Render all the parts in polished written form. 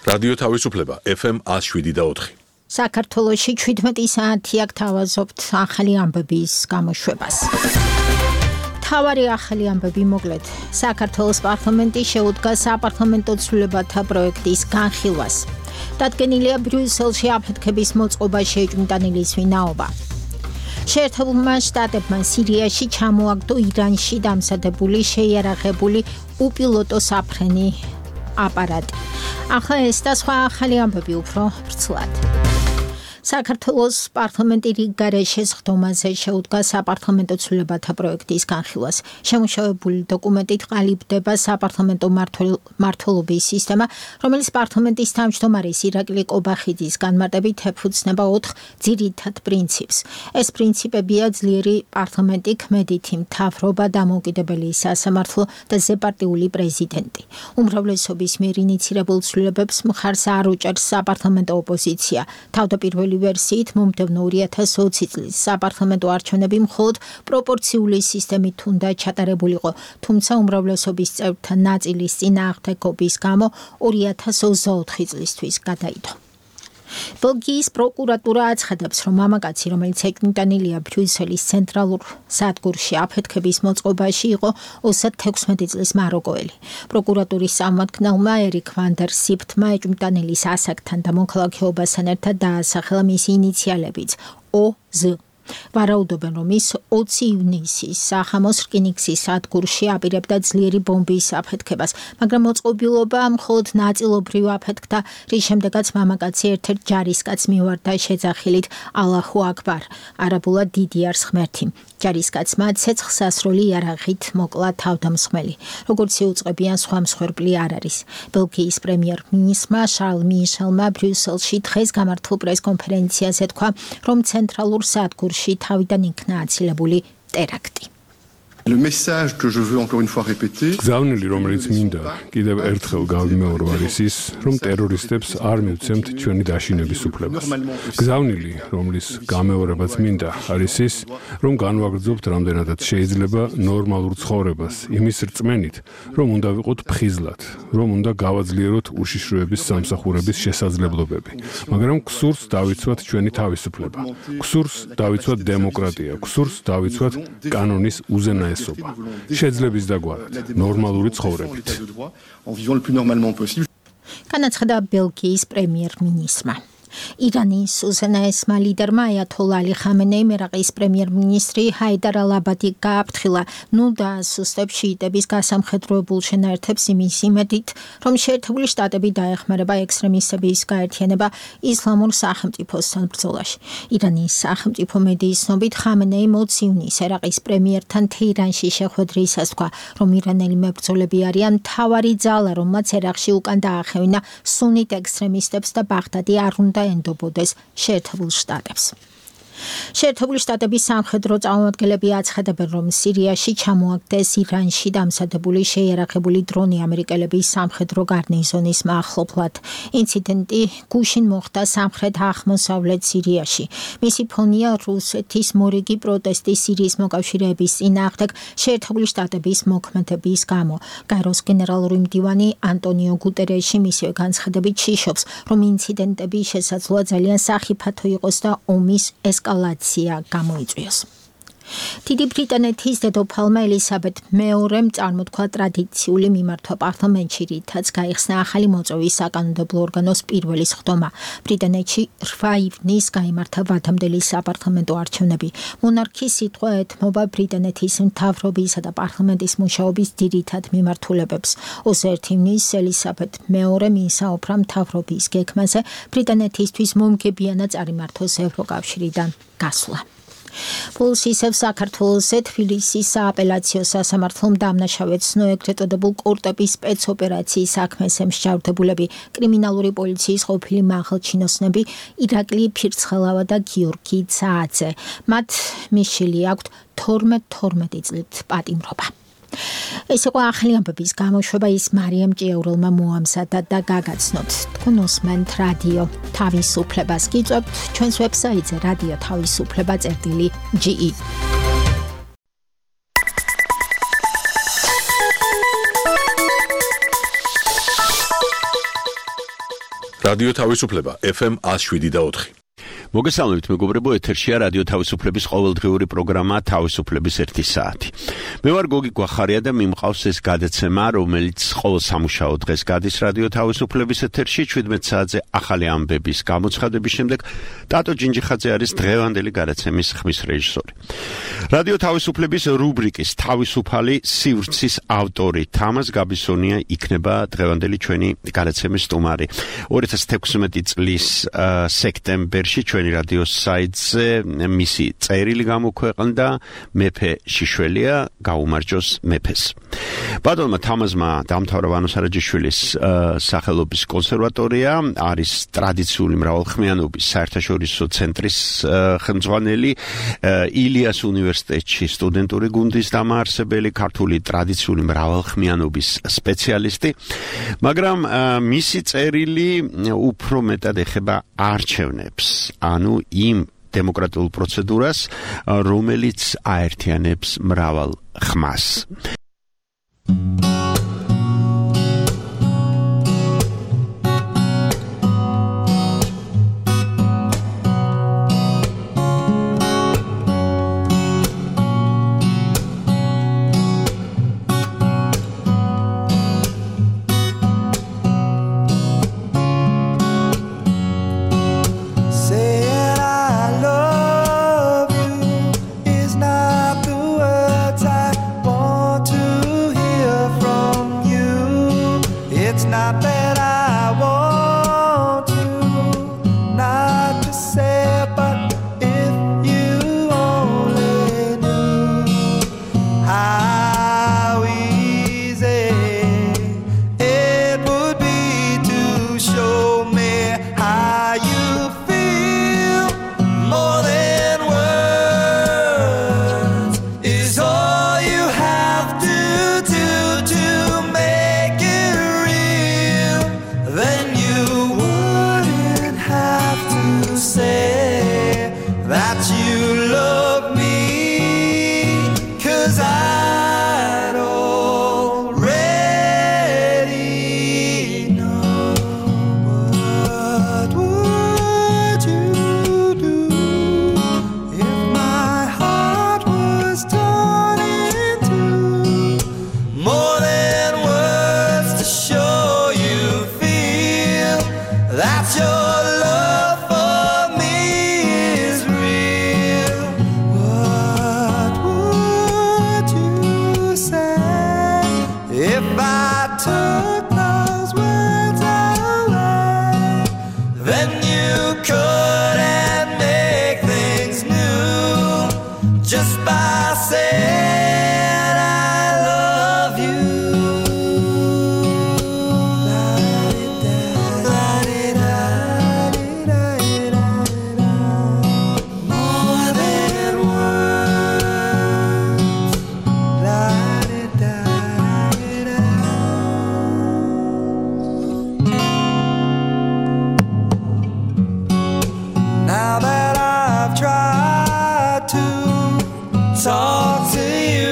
რადიო თავისუფლება FM 107.4. საქართველოში 17 საათი აქ თავაზობთ ახალი ამბების გამოშვებას. თავარი ახალი ამბები მოკლედ. საქართველოს პარლამენტი შეუდგა საპარლამენტო ცვლილებათა პროექტის განხილვას. დადგენილია ბრიუსელში აფეთქების მოწყობა შეჭმტანილის ვინაობა. შეერთებულმა შტატებმა სირიაში ჩამოაგდო ირანში დამზადებული შეიარაღებული უპილოტო საფრენი აპარატი. ახლა ეს და სხვა ახალი ამბები უფრო ვრცლად. საქართველოს პარლამენტი რიგგარეშე სხდომაზე შეუდგა საპარლამენტო ცვლილებათა პროექტის განხილვას. შემუშავებული დოკუმენტით ყალიბდება საპარლამენტო მმართველობის სისტემა, რომელიც პარლამენტის თავმჯდომარის ირაკლი ყობახიძის განმარტებით ეფუძნება 4 ძირითად პრინციპს. ეს პრინციპებია ძლიერი პარლამენტი, ქმედითი მთავრობა, დამოუკიდებელი სასამართლო და ზეპარტიული პრეზიდენტი. უმრავლესობის მიერ ინიცირებულ ცვლილებებს მხარს არ უჭერს საპარლამენტო ოპოზიცია. თავდაპირველი ვერსიით მომდევნო 2020 წლის საპარლამენტო არჩევნები მხოლოდ პროპორციული სისტემით უნდა ჩატარებულიყო, თუმცა უმრავლესობის წევრთა ნაწილის წინააღმდეგობის გამო 2024 წლისთვის გადაიდო. ბელგიის პროკურატურა აცხადებს, რომ მამაკაცი, რომელიც ეჭვმიტანილია ბრიუსელის ცენტრალურ სადგურში აფეთქების მოწყობაში იყო 36 წლის მაროკოელი. პროკურატურის წარმომადგენელმა ერიკ ვანდერ სიფტმა ეჭვმიტანილის ასაკთან და მოქალაქეობასთან ერთად დაასახელა მისი ინიციალებიც OZ. ვარაუდობენ, რომ ის 20 ივნისის სახამოს რკინიგზის სადგურში აპირებდა ძლიერი ბომბის აფეთქებას, მაგრამ მოწყობილობა მხოლოდ ნაწილობრივ აფეთქდა, რის შემდეგაც მამაკაცი ერთ-ერთ ჯარისკაცს მივარდა შეძახილით ალაჰუ აკბარ, არაბულად დიდი არის ღმერთი. ჯარისკაცმა ცეცხლსასროლი იარაღით მოკლა თავდამსხმელი. როგორც იუწყებიან, სხვა მსხვერპლი არ არის. ბელგიის პრემიერ-მინისტრმა შარლ მიშელმა ბრიუსელში დღეს გამართულ პრეს-კონფერენციაზე თქვა, რომ ცენტრალურ სადგურში თავიდან იქნა აცილებული ტერაქტი. Le message que je veux encore une fois répéter. გზავნილი, რომელიც მინდა კიდევ ერთხელ გავიმეორო, არის ის, რომ ტერორისტებს არ მივცემთ ჩვენი დაშინების უფლებას. გზავნილი, რომლის გამეორებაც მინდა, არის ის, რომ განვაგრძობთ რამდენადაც შეიძლება ნორმალურ ცხოვრებას, იმის რწმენით, რომ უნდა ვიყოთ ფხიზლად, რომ უნდა გავაძლიეროთ უშიშროების სამსახურების შესაძლებლობები, მაგრამ გსურს დავიცვათ ჩვენი თავისუფლება, გსურს დავიცვათ დემოკრატია, გსურს დავიცვათ კანონის უზენაესობა. შეძლების დაგვარად, ნორმალური ცხოვრებით. განაცხადა ბელგიის პრემიერ-მინისტრმა. ირანის უზენაესმა ლიდერმა აიათოლა ალი ხამენეიმ ერაყის პრემიერ-მინისტრი ჰაიდარ ალ-აბადი გააფრთხილა, ნუ დაასუსტებს შიიტების გასამხედროებულ შენაერთებს იმის იმედით, რომ შეერთებული შტატები დაეხმარება ექსტრემისტების გაერთიანება ისლამურ სახელმწიფოსთან ბრძოლაში. ირანის სახელმწიფო მედიის ცნობით ხამენეი 20 ივნისს ერაყის პრემიერთან თეირანში შეხვედრისას თქვა, რომ ირანელი მებრძოლები არიან მთავარი ძალა, რომელმაც ერაყში უკან დაახევინა სუნით ექსტრემისტებს და ბაღდადი არ უნდა ენდობოდეს შეერთებულ შტატებს. შეერთებული შტატების სამხედრო წარმომადგენლები აცხადებენ, რომ სირიაში ჩამოაგდეს ირანში დამზადებული შეიარაღებული დრონი ამერიკელების სამხედრო გარნიზონის მახლობლად. ინციდენტი გუშინ მოხდა სამხრეთ-აღმოსავლეთ სირიაში. მისი ფონია რუსეთის მორიგი პროტესტი სირიის მოკავშირეების წინააღმდეგ შეერთებული შტატების მოქმედების გამო. გაეროს გენერალური მდივანი ანტონიო გუტერეში მისივე განცხადებით შიშობს, რომ ინციდენტები შესაძლოა ძალიან სახიფათო იყოს და ომის ესკალაცია გამოიწვიოს. დიდი ბრიტანეთის დედოფალმა ელისაბედ მეორემ წარმოთქვა ტრადიციული მიმართვა პარლამენტში, რითაც გაიხსნა ახალი მოწვევის საკანონმდებლო ორგანოს პირველი სხდომა. ბრიტანეთში 8 ივნისს გაიმართა ვადამდელი საპარლამენტო არჩევნები. მონარქის სიტყვა ეთმობა ბრიტანეთის მთავრობისა და პარლამენტის მუშაობის ძირითად მიმართულებებს. 21 ივნისს ელისაბედ მეორემ ისაუბრა მთავრობის გეგმაზე ბრიტანეთისთვის მომგებიანად წარიმართოს ევროკავშირიდან გასვლა. Pulls ისევ საქართველოსზე თბილისის სააპელაციო სასამართლომ დამნაშავედ ცნო ეგრეთ წოდებულ კორტების სპეცოპერაციის საქმეს მსჯავრდებულები კრიმინალური პოლიციის ყოფილი მაღალჩინოსნები ირაკლი ფირცხელავა და გიორგი ძააძე. მათ მიშილი აქვთ 12 წლით პატიმრობა. ეს იყო ახალი ამბების გამოშვება, ის მარიამ ჭიაურელმა მოამზადა და გაგაცნოთ. თქვენ უსმენთ რადიო თავისუფლებას. გიწევთ ჩვენს ვებსაიტზე რადიო თავისუფლება.ge. რადიო თავისუფლება FM 107.4. მოგესალმებით მეგობრებო, ეთერშია რადიო თავისუფლების ყოველდღიური პროგრამა თავისუფლების 1 საათი. მე ვარ გოგი გვახარია და მიმყავს ეს გადაცემა, რომელიც ყოველ სამუშაო დღეს გადის რადიო თავისუფლების ეთერში 17 საათზე ახალი ამბების გამოცხადების შემდეგ. ტატო ჯინჯიხაძე არის დღევანდელი გადაცემის ხმის რეჟისორი. რადიო თავისუფლების რუბრიკის თავისუფალი სივრცის ავტორი თამაზ გაბისონია იქნება დღევანდელი ჩვენი გადაცემის სტუმარი. 2016 წლის სექტემბერში ჩვენი რადიოს საიტზე მისი წერილი გამოქვეყნდა მეფე შიშველია გაუმარჯოს მეფეს. ბატონმა თამაზმა დაამთავრა ვანო სარაჯიშვილის სახელობის კონსერვატორია, არის ტრადიციული მრავალხმიანობის საერთაშორისო ცენტრის ხელმძღვანელი, ილიას უნივერსიტეტში სტუდენტური გუნდის დამაარსებელი, ქართული ტრადიციული მრავალხმიანობის სპეციალისტი, მაგრამ მისი წერილი უფრო მეტად ეხება არჩევნებს, ანუ იმ დემოკრატიულ პროცედურას, რომელიც აერთიანებს მრავალ ხმას. Talk to you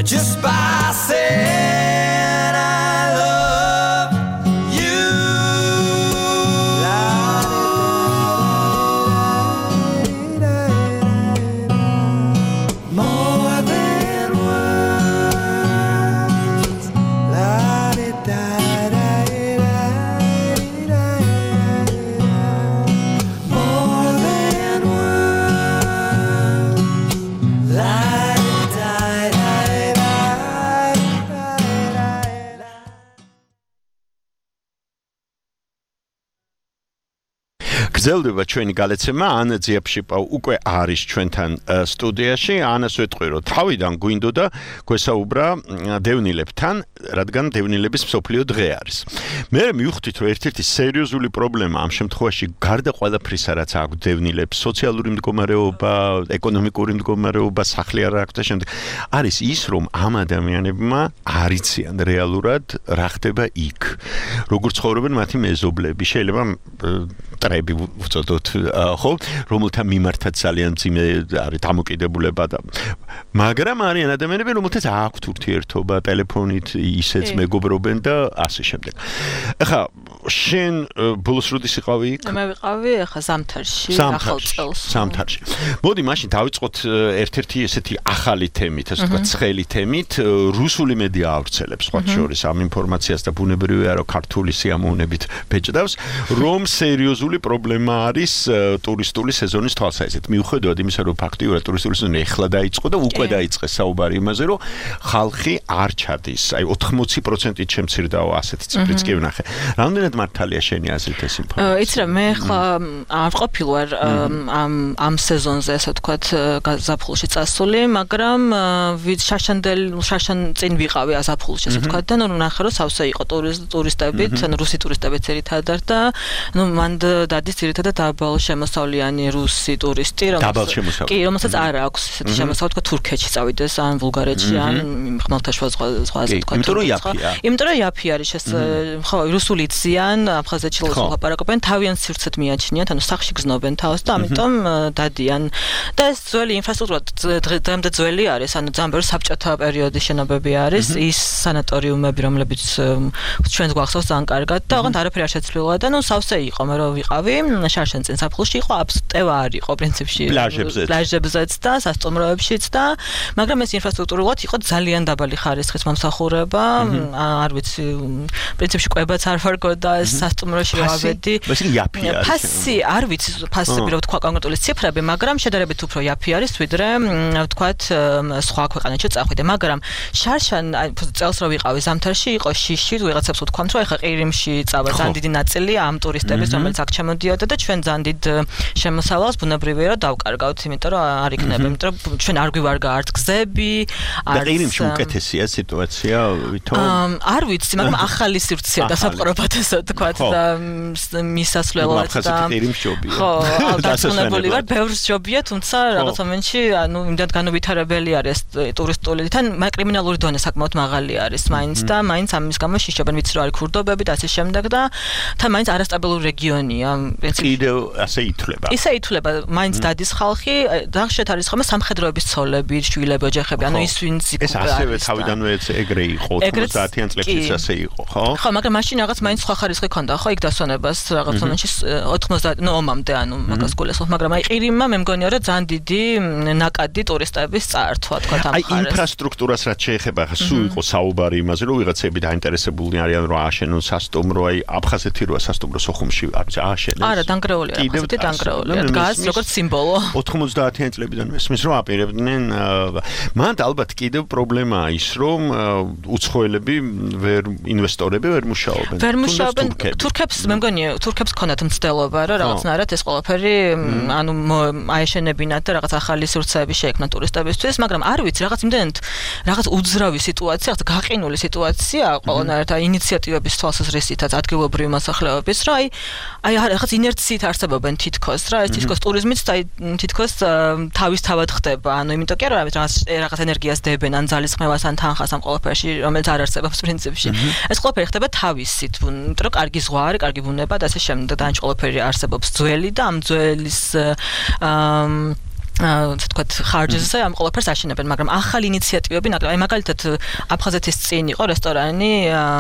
just by saying I love you. More than words. More than words. გრძელდება ჩვენი გალეცემა ანა ძიაფშიპა უკვე არის ჩვენთან სტუდიაში ანას ვეთყვი რომ თავიდან გვინდოდა გვესაუბრა დევნილებთან რადგან დევნილების მსოფლიო დღე არის მე მივხვდით რომ ერთ-ერთი სერიოზული პრობლემა ამ შემთხვევაში გარდა ყველაფრისა რაც აქვს დევნილებს სოციალური მდგომარეობა ეკონომიკური მდგომარეობა სახლი არ აქვს და შემდეგ არის ის რომ ამ ადამიანებმა არ იციან რეალურად რა ხდება იქ როგორ ცხოვრობენ მათი მეზობლები შეიძლება ტრები ვწოდოთ ხო რომელთა მიმართაც ძალიან ძიმე არის დამოკიდებულება და მაგრამ არიან ადამიანები რომელთაც აქვთ ურთიერთობა ტელეფონით ისეც მეგობრობენ და ასე შემდეგ ახლა შენ ბოლოს როდის იყავი იქ მე ვიყავი ახლა ზამთარში ახალ წელს ზამთარში მოდი მაშინ დავიწყოთ ერთ-ერთი ესეთი ახალი თემით ასე ვთქვათ ცხელი თემით რუსული მედია ავრცელებს სხვა შორის ამ ინფორმაციას და ბუნებრივია რომ ქართული სიამოვნებით ბეჭდავს რომ სერიოზული პრობლემა არის ტურისტული სეზონის თვალსაზრისით მიუხედავად იმისა რომ ფაქტიურად ტურისტული სეზონი ეხლა დაიწყო და უკვე დაიწყეს საუბარი იმაზე რომ ხალხი არ ჩადის აი 80%-ით შემცირდაო ასეთი ციფრიც კი ვნახე რამდენად მართალია შენი აზრით ეს ინფორმაცია იცი რა მე ხა არ ყოფილი ვარ ამ სეზონზე ასე ვთქვათ ზაფხულში წასული მაგრამ შაშან წინ ვიყავი ზაფხულში ასე ვთქვათ და ნუ ნახე რომ სავსე იყო ტურისტებით ან რუსი ტურისტები ძირითადად და ნუ მან დადის ძირითადად დაბალ შემოსავლიანი რუსი ტურისტი რომელსაც არ აქვს ესეთი შემოსავალი თქვა თურქეთში წავიდეს ან ბულგარეთში ან ხმელთაშუა ზღვაზე თქვა იმიტომ რომ იაფი არის ეს ხო რუსული იციან აფხაზეთში ლაპარაკობენ თავიანთ სივრცეთ მიაჩნიათ ანუ სახში გზნობენ თავს და ამიტომ დადიან და ეს ძველი ინფრასტრუქტურა დღემდე ძველი არის ანუ ძალიან ბევრი საბჭოთა პერიოდის შენობები არის ის სანატორიუმები რომლებიც ჩვენს გვახსოვს ძალიან კარგად და ოღონდ არაფერი არ შეცვლილა და ნუ სავსე იყო მე რომ ვიყავი შარშან წინ საფხულში იყო აბსტევა არ იყო პრინციპში პლაჟებზეც და სასტუმროებშიც და მაგრამ ეს ინფრასტრუქტურულად იყო ძალიან დაბალი ხარისხის მომსახურება არ ვიცი პრინციპში კვებაც არ ვარგოდა ეს სასტუმროში ავედი ფასი არ ვიცი ფასები რა ვთქვა კონკრეტული ციფრები მაგრამ შედარებით უფრო იაფი არის ვიდრე ვთქვათ სხვა ქვეყანაში წახვიდე მაგრამ შარშან წელს რო ვიყავი ზამთარში იყო შიში ვიღაცებს ვთქვამთ რომ ეხა ყირიმში წავა ძალიან დიდი ნაწილი ამ ტურისტების რომელიც აქ ჩამოდიოდა და ჩვენ ძალიან დიდ შემოსავალს ბუნებრივია რომ დავკარგავთ იმიტომ რომ არ იქნება იმიტომ რომ ჩვენ არ გვივარგა არც გზები და ყირიმში უკეთესია სიტუაცია ვითომ არ ვიცი მაგრამ ახალი სივრცეა დასაპყრობად ასე ვთქვათ და მისასვლელად და ხო დასასვენებელი ვარ ბევრს ჯობია თუმცა რაღაც მომენტში ანუ იმდან განუვითარებელი არის ტურისტული თან კრიმინალური დონე საკმაოდ მაღალი არის მაინც და მაინც ამის გამო შიშობენ ვიცი რომ არის ქურდობები და ასე შემდეგ და თან მაინც არასტაბილური რეგიონია კიდევ ასე ითვლება ისე ითვლება მაინც დადის ხალხი დახშეთ არის ხომ სამხედროების ცოლები შვილები ოჯახები ანუ ის ვინც ეს ასევე თავიდანვე ეგრე იყო 90-იან წლებშიც ასე იყო ხო ხო მაგრამ მაშინ რაღაც მაინც სხვა ხარისხი ქონდა ხო იქ დასვენებას რაღაც მომენტში 90 ნუ ომამდე ანუ მაგას გულისხმობ მაგრამ აი ყირიმმა მე მგონია რომ ძალიან დიდი ნაკადი ტურისტების წაართვა თქვა ამ ხარეს აი ინფრასტრუქტურას რაც შეეხება ხა სულ იყო საუბარი იმაზე რომ ვიღაცები დაინტერესებულნი არიან რომ ააშენონ სასტუმრო აი აფხაზეთი როა სასტუმრო სოხუმში ააშენეს არა დანგრეულია აფხაზეთი დანგრეულია დგას როგორც სიმბოლო 90-იან წლებიდან მესმის რომ აპირებდნენ მან ალბათ კიდევ პრობლემაა ის რომ უცხოელები ინვესტორები ვერ მუშაობენ თურქებს მე მგონია თურქებს ქონათ მცდელობა რომ რაღაცნაირად ეს ყველაფერი ანუ აეშენებინათ და რაღაც ახალი სივრცეები შეექმნათ ტურისტებისთვის მაგრამ არ ვიცი რაღაც იმდენად რაღაც უძრავი სიტუაცია რაღაც გაყინული სიტუაცია ყველანაირად ინიციატივების თვალსაზრისითაც ადგილობრივი მოსახლეობის რომ აი რაღაც ინერციით არსებობენ თითქოს რა ეს თითქოს ტურიზმიც და თითქოს თავისთავად ხდება ანუ იმიტომ კი არა რაღაც ენერგიას დებენ ან ძალისხმევას ან თანხას ამ ყველაფერში რომელიც არ არსებობს პრინციპში ეს ყველაფერი ხდება თავისით იმიტომ რომ კარგი ზღვა არის კარგი ბუნება და ასე შემდეგ და ამ ყველაფერი არსებობს ძველი და ამ ძველის თქვათ ხარჯზე ამ ყველაფერს აშენებენ, მაგრამ ახალი ინიციატივები ნაკლები. აი მაგალითად აფხაზეთის წინ იყო რესტორანი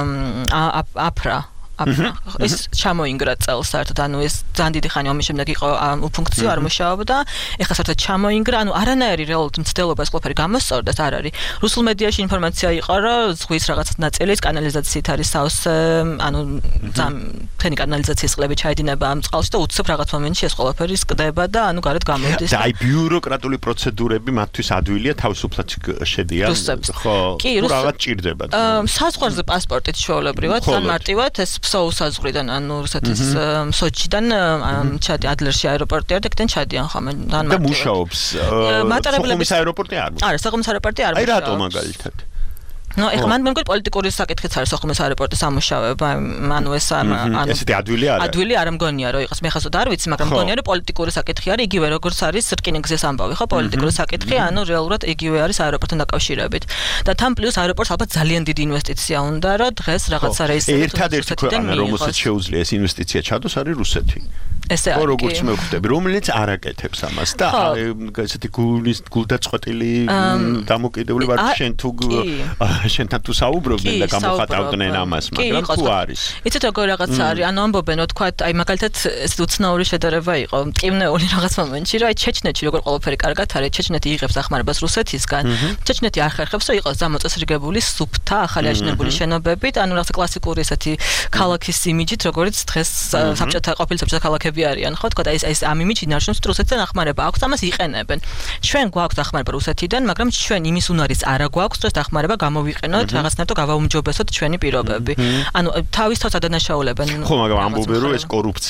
აფრა ეს ჩამოინგრა წელს საერთოდ ანუ ეს ძალიან დიდი ხანი ომის შემდეგ იყო უფუნქციო არ მუშაობდა ეხლა საერთოდ ჩამოინგრა ანუ არანაირი რეალურად მცდელობა ეს ყველაფერი გამოსწორდეს არ არის რუსულ მედიაში ინფორმაცია იყო რომ ზღვის რაღაც ნაწილის კანალიზაციით არის სავსე ანუ თენი კანალიზაციის წყლები ჩაედინება ამ წყალში და უცებ რაღაც მომენტში ეს ყველაფერი სკდება და ანუ გარეთ გამოდის და აი ბიუროკრატული პროცედურები მათთვის ადვილია თავისუფლად შედიან ხო რაღაც ჭირდება საზღვარზე პასპორტით ჩვეულებრივად ძალიან მარტივად ეს საუზღრიდან ანუ რუსეთის სოჩიდან ჩადი ადლერში აეროპორტი არის და კიდენ ჩადიან ხომ ძალიან და მუშაობს სოხუმის აეროპორტი არ მუშაობს არა სოხუმის აეროპორტი არ მუშაობს აი რატო მაგალითად ნუ ეხლა მან მეგონი პოლიტიკური საკითხიც არის სოხუმის აეროპორტის ამუშავება ანუ ეს ანუ ესეთი ადვილი არა ადვილი არ მგონია რომ იყოს მე ხასოდ არ ვიცი მაგრამ მგონია რომ პოლიტიკური საკითხი არის იგივე როგორც არის რკინიგზის ამბავი ხო პოლიტიკური საკითხი ანუ რეალურად იგივე არის აეროპორტთან დაკავშირებით და თან პლუს აეროპორტს ალბათ ძალიან დიდი ინვესტიცია უნდა რომ დღეს რაღაცა რეისები ერთადერთი ქვეყანა რომელსაც შეუძლია ეს ინვესტიცია ჩადოს არის რუსეთი ესე არის როგორც მე ვხვდები რომელიც არ აკეთებს ამას და ესეთი გულდაწყვეტილი დამოკიდებული ვარ შენ თუ შენთან თუ საუბრობდნენ და გამოხატავდნენ ამას, მაგრამ თუ არის. იცით როგორ რაღაცა არის, ანუ ამბობენ, თქვა, აი მაგალითად ეს უცნაური შედარება იყო, მტკივნეული რაღაც მომენტში, რომ აი ჩეჩნეთში როგორ ყველაფერი კარგად არის, ჩეჩნეთი იღებს ახმარებას რუსეთისგან, ჩეჩნეთი არ ხერხებს, რომ იყოს გამოწესრიგებული სუფთა, ახალი აშენებული შენობებით, ანუ რაღაცა კლასიკური ესეთი ქალაქის იმიჯით, როგორც დღეს საბჭოთა ყოფილი საბჭოთა ქალაქები არიან, ხო, თქვა, ეს ამ იმიჯი ნარჩუნებს რუსეთთან ახმარება აქვს, ამას იყენებენ. ჩვენ გვაქვს ახმარება რუსეთიდან, მაგრამ ჩვენ იმის უნარის არა გვაქვს, რომ ეს ახმარება ვიყენოთ რაღაცნაირად გავაუმჯობესოთ ჩვენი პირობები. ანუ თავის თავს ადანაშაულებენ. ხო, მაგრამ ამბობენ რომ ეს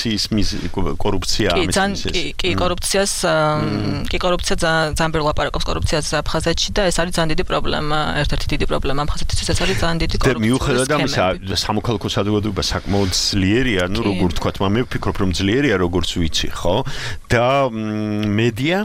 კორუფცია კი, კორუფცია ძალიან ბევრი ლაპარაკობს კორუფციაზე აფხაზეთში და ეს არის ძალიან დიდი პრობლემა, ერთ-ერთი დიდი პრობლემა აფხაზეთისთვის ეს არის ძალიან დიდი კორუფცია. და მიუხედავად ამისა, სამოქალაქო საზოგადოება საკმაოდ ძლიერია, ну როგორ თქვა, მე ვფიქრობ რომ ძლიერია როგორც ვიცი, ხო? და მედია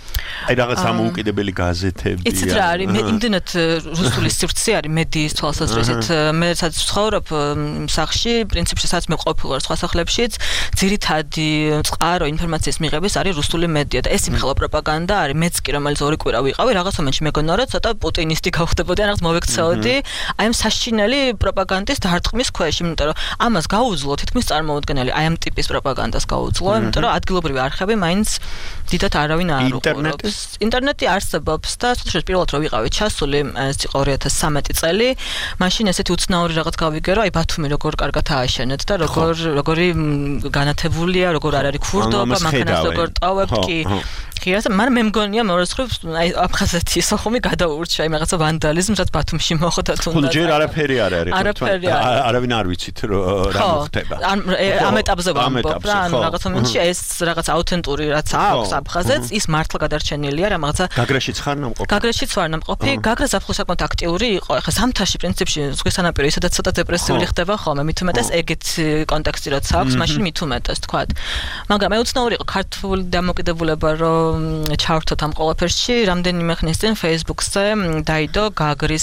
აი რაღაც ამოუკიდებელი გაზეთები იცით რა არის მე იმდენად რუსული სივრცე არის მედიის თვალსაზრისით მე სადაც ვცხოვრობ სახში პრინციპში სადაც მე ყოფილი ვარ სხვა სახლებშიც ძირითადი წყარო ინფორმაციის მიღების არის რუსული მედია და ეს იმხელა პროპაგანდა არის მეც კი რომელიც ორი კვირა ვიყავი რაღაც მომენტში მეგონა რომ ცოტა პუტინისტი გავხდებოდი ან რაღაც მოვექცეოდი აი ამ საშინელი პროპაგანდის დარტყმის ქვეშ იმიტომ რომ ამას გაუძლო თითქმის წარმოუდგენელი აი ამ ტიპის პროპაგანდას გაუძლო იმიტომ რომ ადგილობრივი არხები მაინც დიდად არავინ არ უყურებს ინტერნეტი არსებობს და სწორედ პირველად რო ვიყავი ჩასული ეს იყო 2013 წელი მაშინ ესეთი უცნაური რაღაც გავიგე რომ აი ბათუმი როგორ კარგად ააშენეთ და როგორი განათებულია როგორ არ არის ქურდობა მანქანას როგორ ტოვებთ კი ხიას მაგრამ მე მგონია მეორეს ხრივ აი აფხაზეთის სოხუმი გადაურჩა იმ რაღაცა ვანდალიზმს რაც ბათუმში მოხდა თუნდაც ჯერ არაფერი არ არის არავინ არ ვიცით რა მოხდება ამ ეტაპზე ვამბობ რა ანუ რაღაც მომენტში ეს რაღაც აუთენტური რაც აქვს აფხაზეთს ის მართლა გადარჩენილია რა რაღაცა გაგრაშიც ხარ ნამყოფი გაგრაშიც ვარ ნამყოფი გაგრა ზაფხულს საკმაოდ აქტიური იყო ეხლა ზამთარში პრინციპში ზღვის სანაპირო ისედაც ცოტა დეპრესიული ხდება ხოლმე მით უმეტეს ეგეთ კონტექსტი რაც აქვს მაშინ მით უმეტეს თქვა მაგრამ ეუცნაური იყო ქართული დამოკიდებულება რომ ჩავერთოთ ამ ყველაფერში რამდენიმე ხნის წინ Facebook-ზე დაიდო გაგრის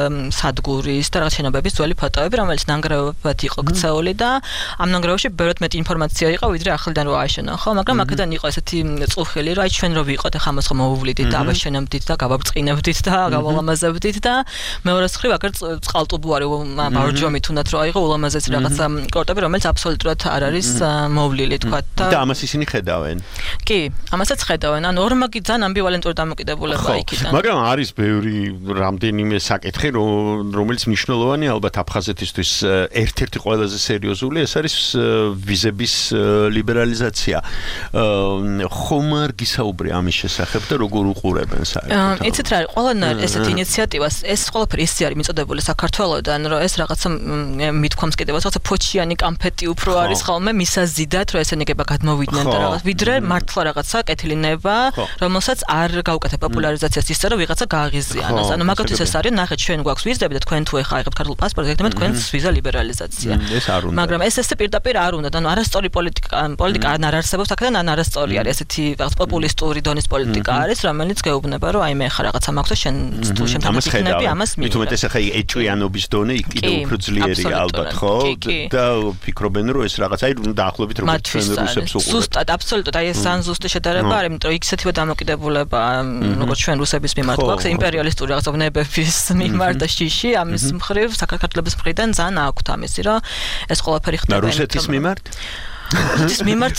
სადგურის და რაღაც შენობების ძველი ფოტოები რომელიც ნანგრევებად იყო ქცეული და ამ ნანგრევებში ბევრად მეტი ინფორმაცია იყო ვიდრე ახლიდან რო ააშენა ხო მაგრამ აქედან იყო ესეთი წუხილი რომ აი ჩვენ რო ვიყოთ ახლა ამას მოვუვლიდით და აბაშენებდით და გავაბრწყინებდით და გავალამაზებდით და მეორეს ხრივ აქ წყალტუბო არის ბარჯომი თუნდაც რო აიღო ულამაზესი რაღაცა კორტები რომელიც აბსოლუტურად არ არის მოვლილი თქვა და ამას ისინი ხედავენ კი ამასაც ხედავენ ანუ ორმაგი ძალიან ამბივალენტური დამოკიდებულება იქიდან მაგრამ არის ბევრი რამდენიმე საკითხი რომელიც მნიშვნელოვანი ალბათ აფხაზეთისთვის ერთ-ერთი ყველაზე სერიოზული ეს არის ვიზების ლიბერალიზაცია ხომ არ გისაუბრე ამის შესახებ და როგორ უყურებენ საერთოდ იცით რა ყველანაირ ესეთ ინიციატივას ეს ყველაფერი ისე არის მიწოდებული საქართველოსთან რომ ეს რაღაცა მithქვამს კიდევ რაღაცა ფოჩიანი კამფეტი უფრო არის ხოლმე მისაზიდად რომ ესენი გება გადმოვიდნენ და რაღაც ვიდრე მართლა რაღაცა კეთილინება რომელსაც არ გაუკეთებ პოპულარიზაციას ისე რომ ვიღაცა გააღიზიანოს ანუ მაგათთვის ეს არის ნახეთ ჩვენ გვაქვს ვიზები და თქვენ თუ ეხა აიღებთ ქართულ პასპორტს ეგრეთმე თქვენს ვიზა ლიბერალიზაცია მაგრამ ეს ესე პირდაპირ არ უნდა ანუ არასწორი პოლიტიკა არ არსებობს აქედან ან არასწორი არის ესეთი რაღაც პოპულისტური დონის პოლიტიკა არის რომელიც გეუბნება რომ აი მე ხარ რაღაცა მაქვს შენ თუ შენთან იქნები ამას მიიღე მით უმეტეს ახლა ეჭვიანობის დონე კიდევ უფრო ძლიერია ალბათ ხო და ფიქრობენ რომ ეს რაღაც აი დაახლოებით როგორც ჩვენ რუსებს უყურებთ ზუსტად აბსოლუტურად აი ეს ძალიან ზუსტი შედარება არის იმიტომ რომ ისეთივე დამოკიდებულება როგორც ჩვენ რუსების მიმართ გვაქვს იმპერიალისტური რაღაცა ვნებების მიმართ და შიში ამის მხრივ საქართველოს მხრიდან ძალიან აქვთ ამისი რომ ეს ყველაფერი ხდება და რუსეთის მიმართ ის მიმართ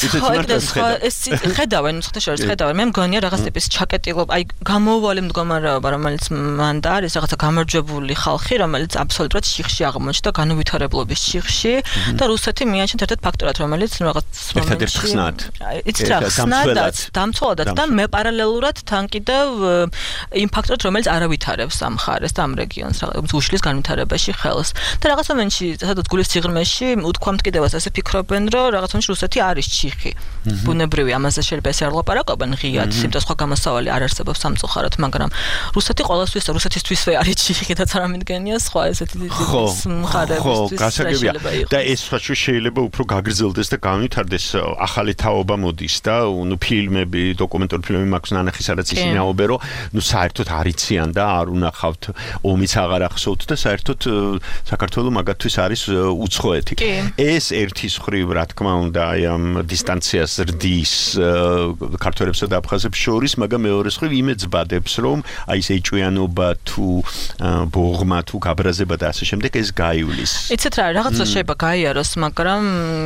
ეს ხედავენ ხოთაშორის ხედავენ მე მგონია რაღაც ტიპის ჩაკეტილობა აი გამოუვალი მდგომარეობა რომელიც მან და არის რაღაცა გამარჯვებული ხალხი რომელიც აბსოლუტურად შიხში აღმოჩნდა განუვითარებლობის შიხში და რუსეთი მიაჩნდა ერთ-ერთ ფაქტორად რომელიც რაღაც ერთ-ერთ ხსნად იცით რა ხსნადაც დამცველადაც და მე პარალელურად თან კიდევ იმ ფაქტორად რომელიც არავითარებს ამ ხარეს და ამ რეგიონს რაღაც უშლის განვითარებაში ხელს და რაღაც მომენტში სადაც გულის სიღრმეში უთქვამთ კიდევაც ასე ფიქრობენ რომ რაღაც რუსეთი არის ჩიხი. ბუნებრივი ამაზე შეიძლება ესე არ ლაპარაკობენ ღიად, იმიტომ სხვა გამოსავალი არ არსებობს სამწუხაროდ, მაგრამ რუსეთი ყოველთვის რუსეთისთვისვე არის ჩიხი და წარმოგიდგენია სხვა ესეთი მხარეებისთვის გასაგებია და ეს შეიძლება უფრო გაგრძელდეს და განვითარდეს ახალი თაობა მოდის და ნუ ფილმები, დოკუმენტური ფილმები მაქვს ნანახი სადაც ისინი აობენ რომ ნუ საერთოდ არიციან და არ უნახავთ ომიც აღარ ახსოვთ და საერთოდ საქართველოს მაგათთვის არის უცხოეთი. ეს ერთის ხრივ რა თქმა უნდა აი ამ დისტანციას რდის ქართველებსა და აფხაზებს შორის, მაგრამ მეორე მხრივ იმედს ბადებს, რომ აი ეს ეჭვიანობა თუ ბოღმა თუ გაბრაზება და ასე შემდეგ ეს გაივლის. იცით რა, რაღაცა შეიძლება გაიაროს, მაგრამ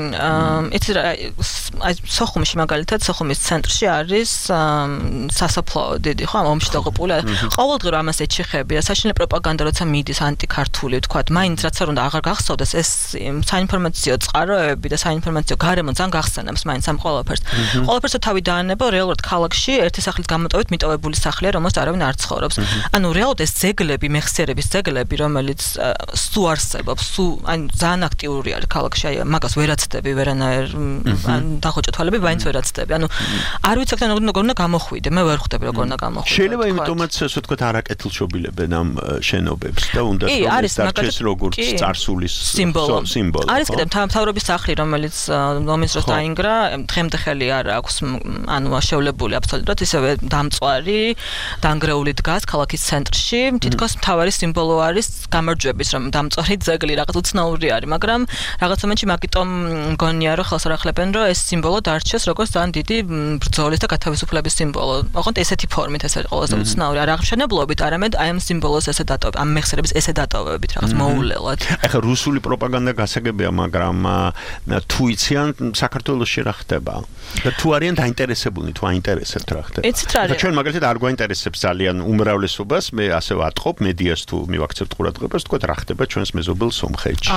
იცით რა, აი სოხუმში მაგალითად, სოხუმის ცენტრში არის სასაფლაო დიდი, ხო, ომში დაღუპული. ყოველდღე რომ ამას ეჩიხებია, საშინელი პროპაგანდა როცა მიდის ანტიქართული, თქვათ, მაინც რაც არ უნდა აღარ გახსოვდეს ეს საინფორმაციო წყაროები და საინფორმაციო გარემო ძალიან გახსენებს მაინც ამ ყველაფერს. ყველაფერს თავი დაანება რეალურად ქალაქში ერთი სახლის გამოტოვით მიტოვებული სახლია, რომელსაც არავინ არ ცხოვრობს. ანუ რეალურად ეს ძეგლები, მეხსიერების ძეგლები, რომელიც სულ არსებობს, სულ ან ძალიან აქტიური არის ქალაქში, აი მაგას ვერაცდები, ვერანაირ ან დახოჭა თვალები, მაინც ვერაცდები. ანუ არ ვიცი აქ როგორ უნდა გამოხვიდე, მე ვერ ხვდები როგორ უნდა გამოხვიდე. შეიძლება იმიტომაც ასე ვთქვათ არაკეთილშობილებენ ამ შენობებს და უნდა დარჩეს როგორც წარსულის სიმბოლო. არის კიდევ მთავრობის სახლი, რომელიც ომის დროს დაინგრა, დღემდე ხელი არ აქვს, ანუ შევლებული აბსოლუტურად ისევე დამწვარი, დანგრეული დგას ქალაქის ცენტრში, თითქოს მთავარი სიმბოლო არის გამარჯვების, რომ დამწვარი ძეგლი რაღაც უცნაური არის, მაგრამ რაღაც მომენტში მაგიტომ მგონია, რომ ხელს არ ახლებენ, რომ ეს სიმბოლო დარჩეს როგორც ძალიან დიდი ბრძოლის და გათავისუფლების სიმბოლო. ოღონდ ესეთი ფორმით ეს არის ყველაზე უცნაური, არ აღმშენებლობით, არამედ აი ამ სიმბოლოს ესე დატოვებით, ამ მეხსიერების ესე დატოვებით, რაღაც მოულელად. ეხლა რუსული პროპაგანდა გასაგებია, მაგრამ თუ იციან საქართველოში რა ხდება და თუ არიან დაინტერესებულნი, თუ აინტერესებთ რა ხდება. იცით რა არის? ჩვენ მაგალითად არ გვაინტერესებს ძალიან უმრავლესობას, მე ასე ვატყობ მედიას თუ მივაქცევთ ყურადღებას, თქვა რა ხდება ჩვენს მეზობელ სომხეთში.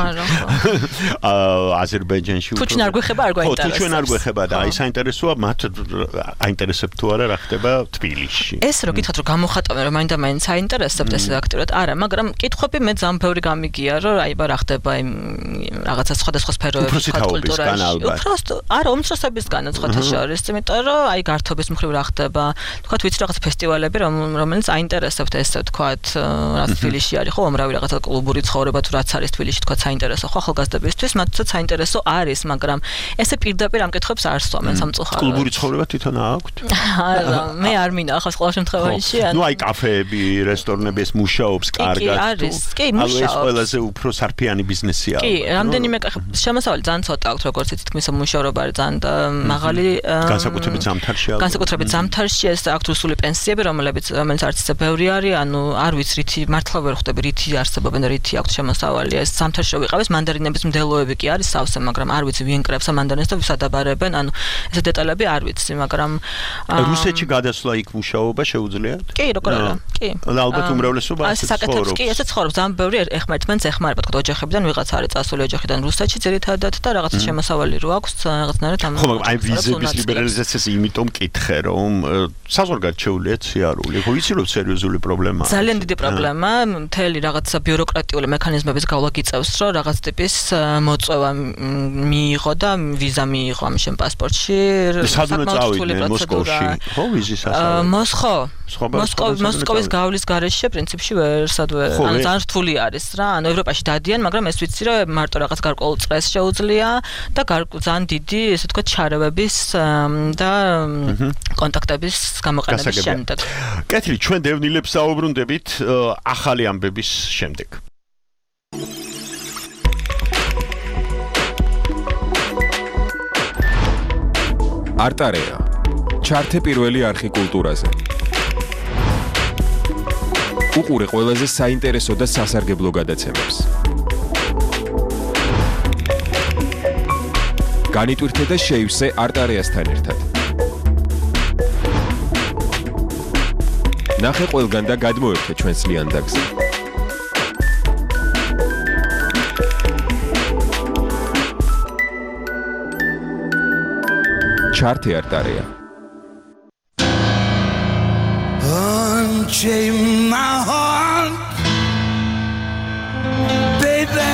აზერბაიჯანში. თუ ჩვენ არ გვეხება, არ გვაინტერესებს. თუ ჩვენ არ გვეხება და აი საინტერესოა მათ აინტერესებთ თუ არა რა ხდება თბილისში. ეს რო გითხოთ რომ გამოხატავენ რომ მაინც აინტერესებთ ეს აქტიურად, არა, მაგრამ კითხები მე ძალიან ბევრი გამიგია, რომ აი რა ხდება იმ რაღაცა სხვადასხვა სფეროებში კულტურაში. უბრალოდ არა უმცროსებისგანაც ხოთა შორის, იმიტომ რომ აი გართობის მხრივ რა ხდება, თქვათ ვიცი რაღაც ფესტივალები რომელიც აინტერესებთ ესე თქვათ რა თბილისში არის ხო უმრავი რაღაცა კლუბური ცხოვრება თუ რაც არის თბილისში თქვათ საინტერესო ხო ახალგაზრდებისთვის მათაც საინტერესო არის, მაგრამ ესე პირდაპირ ამ კითხებს არ სწამენ სამწუხაროდ. კლუბური ცხოვრება თვითონ აქვთ? არა, მე არ მინახავს ყოველ შემთხვევაში. ნუ აი კაფეები, რესტორნები ეს მუშაობს კარგად. კი, მუშაობს. ეს ყველაზე უფრო სარფიანი ბიზნესია. კი, რამდენიმე შემოსავალი ძალიან ცოტა აქვს როგორც თითქმის მუშაობა არის ძალიან მაღალი განსაკუთრებით ზამთარში ეს აქვს რუსული პენსიები რომელიც არც ისე ბევრი არის, ანუ არ ვიცი რითი მართლა ვერ ხვდები რითი არსებობენ და რითი აქვს შემოსავალი. ეს ზამთარში ვიყავეს მანდარინების მდელოები კი არის სავსე, მაგრამ არ ვიცი ვინ კრებს ამ მანდარინებს და ვის ადაბარებენ, ანუ ესე დეტალები არ ვიცი, მაგრამ რუსეთში გადასვლა იქ მუშაობა შეუძლიათ? კი, როგორ არა, კი. ალბათ უმრავლესობა ასე ცხოვრობს. კი, ესე ცხოვრობს, ძალიან ბევრი ერთმანეთს ეხმარება, თქო ოჯახებიდან ვიღაცა არის წასული ოჯახიდან რუსეთში ძირითადად და რაღაც შემოსავალი რო აქვს რაღაცნაირად ამ ხო, მაგრამ აი ვიზების ლიბერალიზაციას იმიტომ კითხე, რომ საზღვარგარეთ სიარული, ხო იცი რომ სერიოზული პრობლემაა. ძალიან დიდი პრობლემა, მთელი რაღაცა ბიუროკრატიული მექანიზმების გავლა გიწევს, რომ რაღაც ტიპის მოწვევა მიიღო და ვიზა მიიღო ამ შენ პასპორტში. სადღაც წავიდნენ მოსკოვში, ხო ვიზის ასწავლად. მოსკოვის გავლის გარეშე პრინციპში ვერსადვე, ანუ ძალიან რთული არის რა, ანუ ევროპაში დადიან, მაგრამ ეს ვიცი რომ მარტო რაღაც გარკვეულ წრეს შეუძლია და ძალიან დიდი, ესე ვთქვათ, ჩარევების და კონტაქტების გამოყენების შემდეგ. კეთილი, ჩვენ დევნილებს საუბრუნდებით ახალი ამბების შემდეგ. არტარეა ჩართე პირველი არხი კულტურაზე. უყურე ყველაზე საინტერესო და სასარგებლო გადაცემებს. განიტვირთე და შეივსე არტარეასთან ერთად. ნახე ყველგან და გადმოერთე ჩვენს ლიანდაგზე. ჩართე არტარეა. Unchain my heart, baby,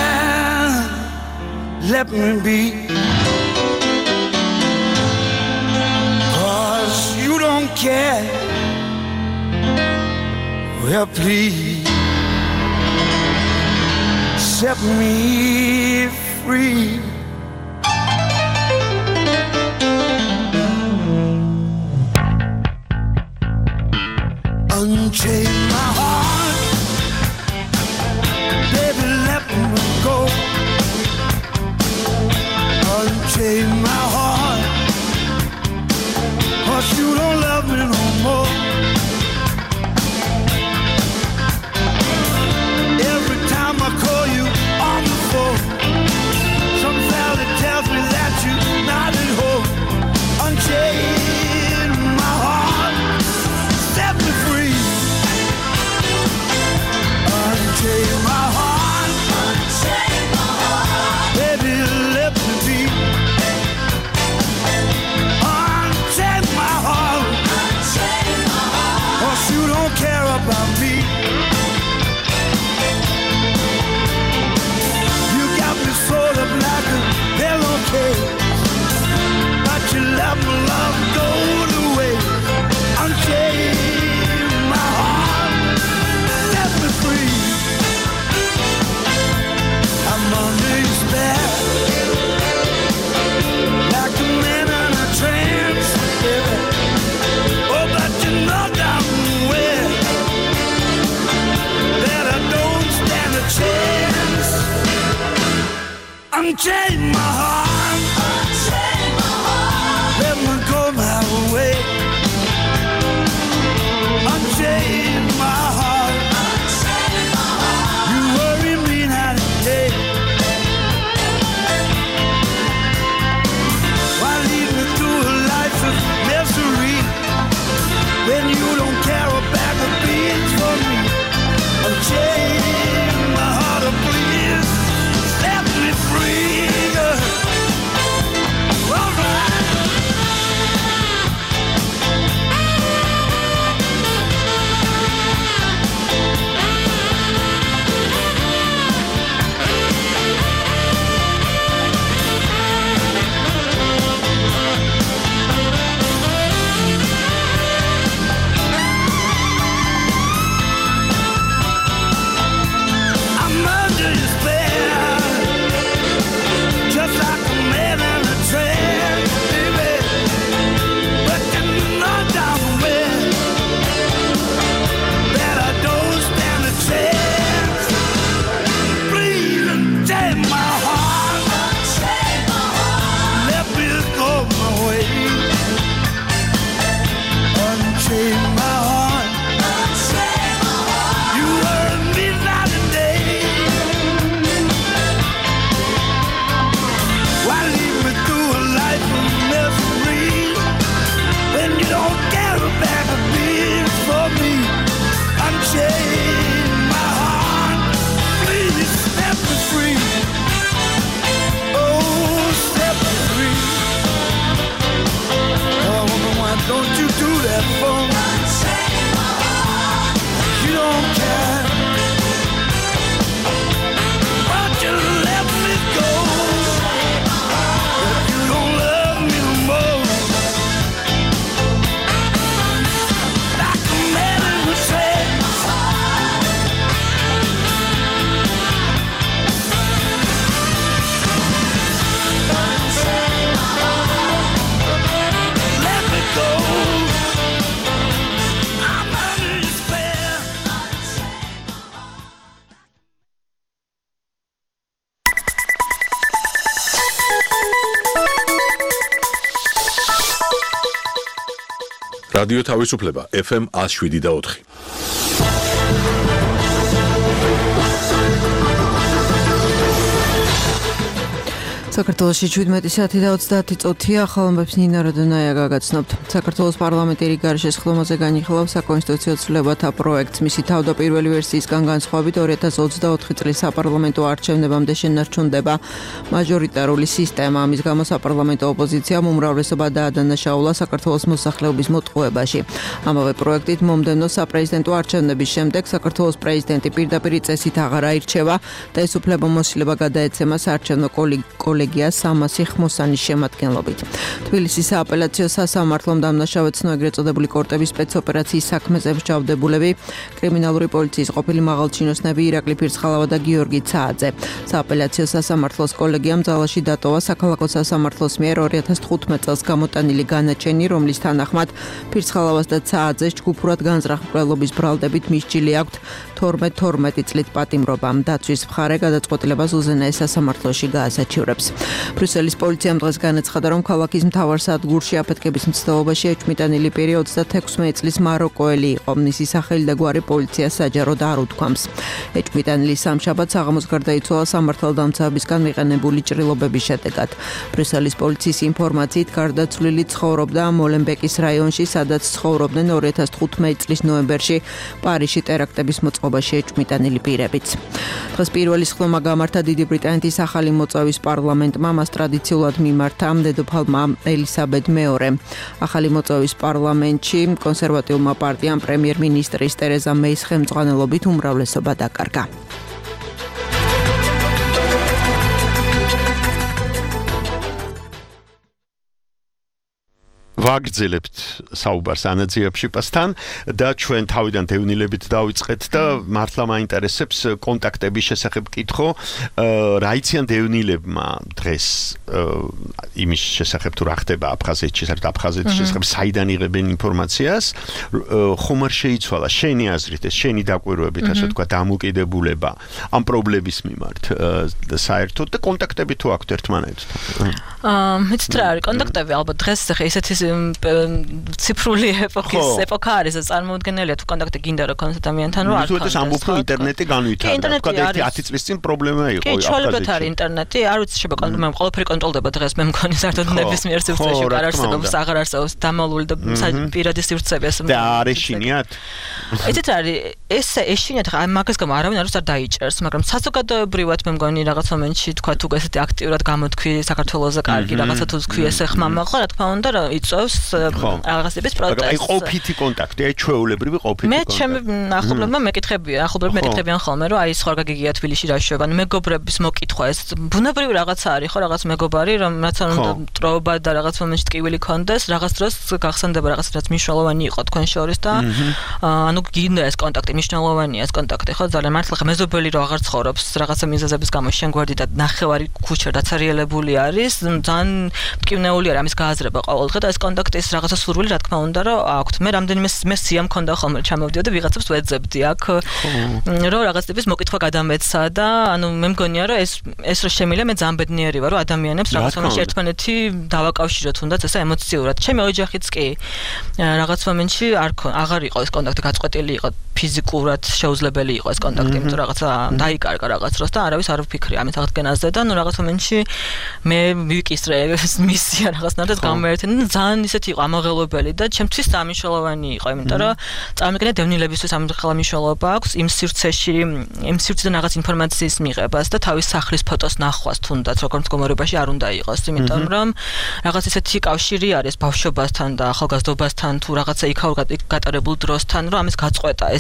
let me be. 'Cause you don't care. Well, please set me free. Unchain my heart, baby, let me go. Unchain my heart, 'cause you don't love me no more. Every time I call you on the phone, some fella tells me that you're not at home. Unchain my heart, set me free. Unchain my heart, baby, let me be. Unchain my heart, 'cause you don't care about me. You got me sort of like a pillowcase, but you let my love go to waste. Unchain my heart, set me free. I'm under your spell, like a man in a trance, baby. Oh, but you know damn well that I don't stand a chance. Unchain my heart, let me go my way. Unchain my heart, you worry me night and day. Why lead me through a life of misery when you don't care a bag of beans for me? Unchain my heart, oh please set me free. რადიო თავისუფლება FM 107.4. საქართველოში 17 საათი და 30 წუთია ახალმბებს ნინა როდონაია გაგაცნობთ. საქართველოს პარლამენტი რიგარის შესაძლებლობაზე განიხილავს საკონსტიტუციო ცვლილებათა პროექტს. მისი თავდაპირველი ვერსიისგან განსხვავებით 2024 წლის საპარლამენტო არჩევნებამდე შენარჩუნდება მაჟორიტარული სისტემა. ამის გამო საპარლამენტო ოპოზიციამ უმრავლესობა დაადანაშაულა საქართველოს მოსახლეობის მოტყუებაში. ამავე პროექტით მომდევნო საპრეზიდენტო არჩევნების შემდეგ საქართველოს პრეზიდენტი პირდაპირ წესით აღარ აირჩევა და ეს უფლებამოსილება გადაეცემა საარჩევნო კოლეგიას 300 ხმოსანის შემადგენლობით. თბილისის სააპელაციო სასამართლომ დამნაშავედ ცნო ეგრეთ წოდებული კორტების სპეცოპერაციის საქმეზე მსჯავრდებულები კრიმინალური პოლიციის ყოფილი მაღალჩინოსნები ირაკლი ფირცხალავა და გიორგი ცააძე. სააპელაციო სასამართლოს კოლეგიამ ძალაში დატოვა საქალაქო სასამართლოს მიერ 2015 წელს გამოტანილი განაჩენი, რომლის თანახმად ფირცხალავას და ცააძეს ჯგუფურად განზრახ მკვლელობის ბრალდებით მისჯილი აქვთ 12 წლით პატიმრობა. დაცვის მხარე გადაწყვეტილებას უზენაეს სასამართლოში გაასაჩივრებს. ბრიუსელის პოლიციამ დღეს განაცხადა, რომ ქალაქის მთავარ სადგურში აფეთქების მცდელობაში ეჭვმიტანილი პირი 36 წლის მაროკოელი იყო. მისი სახელი და გვარი პოლიციას საჯაროდ არ უთქვამს. ეჭვმიტანილი სამშაბათს საღამოს გარდაიცვალა სამართალდამცავებისგან მიყენებული ჭრილობების შედეგად. ბრიუსელის პოლიციის ინფორმაციით გარდაცვლილი ცხოვრობდა მოლენბეკის რაიონში, სადაც ცხოვრობდნენ 2015 წლის ნოემბერში პარიზში ტერაქტების მოწყობაში ეჭვმიტანილი პირებიც. დღეს პირველი სხდომა გამართა დიდი ბრიტანეთის ახალი მოწვევის პარლამენტმა, მას ტრადიციულად მიმართა დედოფალმა ელისაბედ მეორე. ახალი მოწვევის პარლამენტში კონსერვატიულმა პარტიამ პრემიერ-მინისტრის ტერეზა მეის ხელმძღვანელობით უმრავლესობა დაკარგა. ვაგრძელებთ საუბარს ანაძიებშიპასთან და ჩვენ თავიდან დევნილებით დავიწყეთ და მართლა მაინტერესებს კონტაქტების შესახებ კითხო. რა იციან დევნილებმა დღეს იმის შესახებ თუ რა ხდება აფხაზეთში, საერთოდ აფხაზეთის შესახებ საიდან იღებენ ინფორმაციას? ხომ არ შეიცვალა შენი აზრით ეს, შენი დაკვირვებით, ასე თქვა, დამოკიდებულება ამ პრობლემის მიმართ საერთოდ და კონტაქტები თუ აქვთ ერთმანეთთან? იცით რა არის კონტაქტები? ალბათ დღეს ესეთი ციფრული ეპოქა არის, წარმოუდგენელია თუ კონტაქტი გინდა რომ კონტაქტ ადამიანთან რომ არ ქონდეს. ამ უფრო ინტერნეტი განვითარდა. თქვა 10 წლის წინ პრობლემა იყო აფხაზეთში. კი, ჩაოლებათ არის ინტერნეტი, არ ვიცი შეიძლება კონტაქტი, ყველაფერი კონტროლდება დღეს, მე მგონი საერთოდ ნებისმიერ სივრცეში არ არსებობს, აღარ არსებობს დამალული და პირადი სივრცეები ასე. და არ ეშინიათ? იცით რა არის, ეს ეშინიათ, მაგას გამო არავინ არ დაიჭერს, მაგრამ საზოგადოებრივად მე მგონი რაღაც მომენტში თქვა თუ ესეთი აქტიურად გამოთქვი საქართველოზე კარგი რაღაცა თუ თქვი ესე ხმამა ხო, რა თქმა უნდა რა იწევს რაღაცების პროტესტს. აი ყოფითი კონტაქტი, აი ჩვეულებრივი ყოფითი კონტაქტი. მე ჩემი ახლობლებმა მეკითხებიან ხოლმე რომ აი სხვა გაგიგია თბილისში რა შევა, მეგობრების მოკითხვა ეს ბუნებრივი რაღაცა არის ხო, რაღაც მეგობარი რომ რაც არ უნდა ტროობა და რაღაც მომენტში ტკივილი კონდეს, რაღაც დროს გახსენდება რაღაც რაც მნიშვნელოვანი იყო თქვენ შორის და ანუ გინდა ეს კონტაქტი, მნიშვნელოვანია ეს კონტაქტი ხო, ძალიან მართლა ხა მეზობელი რო აღარ ცხოვრობს რაღაცა მიზეზების გამო შენ გვერდი და ნახევარი ქუჩა დაცარიელებული არის, ძალიან მტკივნეული არის ამის გააზრება ყოველ დღე და ეს კონტაქტის რაღაცა სურვილი რა თქმა უნდა რომ აქვთ. მე რამდენიმე სია მქონდა ხოლმე ჩამოვდიოდა ვიღაცებს ვეძებდი აქ რომ რაღაც ტიპის მოკითხვა გადამეცა და ანუ მე მგონია რომ ეს რო შემიძლია მე ძალიან ბედნიერი ვარ რომ ადამიანებს რაღაც მომენტში ერთმანეთი დავაკავშიროთ თუნდაც ესე ემოციურად. ჩემი ოჯახიც კი რაღაც მომენტში აღარ იყო ეს კონტაქტი გაწყვეტილი იყო ფიზიკურად შეუძლებელი იყო ეს კონტაქტი, იმიტომ რაღაცა დაიკარგა რაღაც დროს და არავის არ ვფიქრია ამის აღდგენაზე და ნუ რაღაც მომენტში მე ვიკისრე მისია რაღაცნაირად გამეერთენ და ძალიან ისეთი იყო ამაღელვებელი და ჩემთვის სამიშველოვანი იყო, იმიტომ რომ წარმოგიდგენთ დევნილებისთვის ამხელა მნიშვნელობა აქვს იმ სივრციდან რაღაც ინფორმაციის მიღებას და თავის სახლის ფოტოს ნახვას თუნდაც როგორ მდგომარეობაში არ უნდა იყოს, იმიტომ რომ რაღაც ისეთი კავშირი არის ბავშვობასთან და ახალგაზრდობასთან თუ რაღაცა იქაურ გატარებულ დროსთან, რომ ამის გაწყვეტა ეს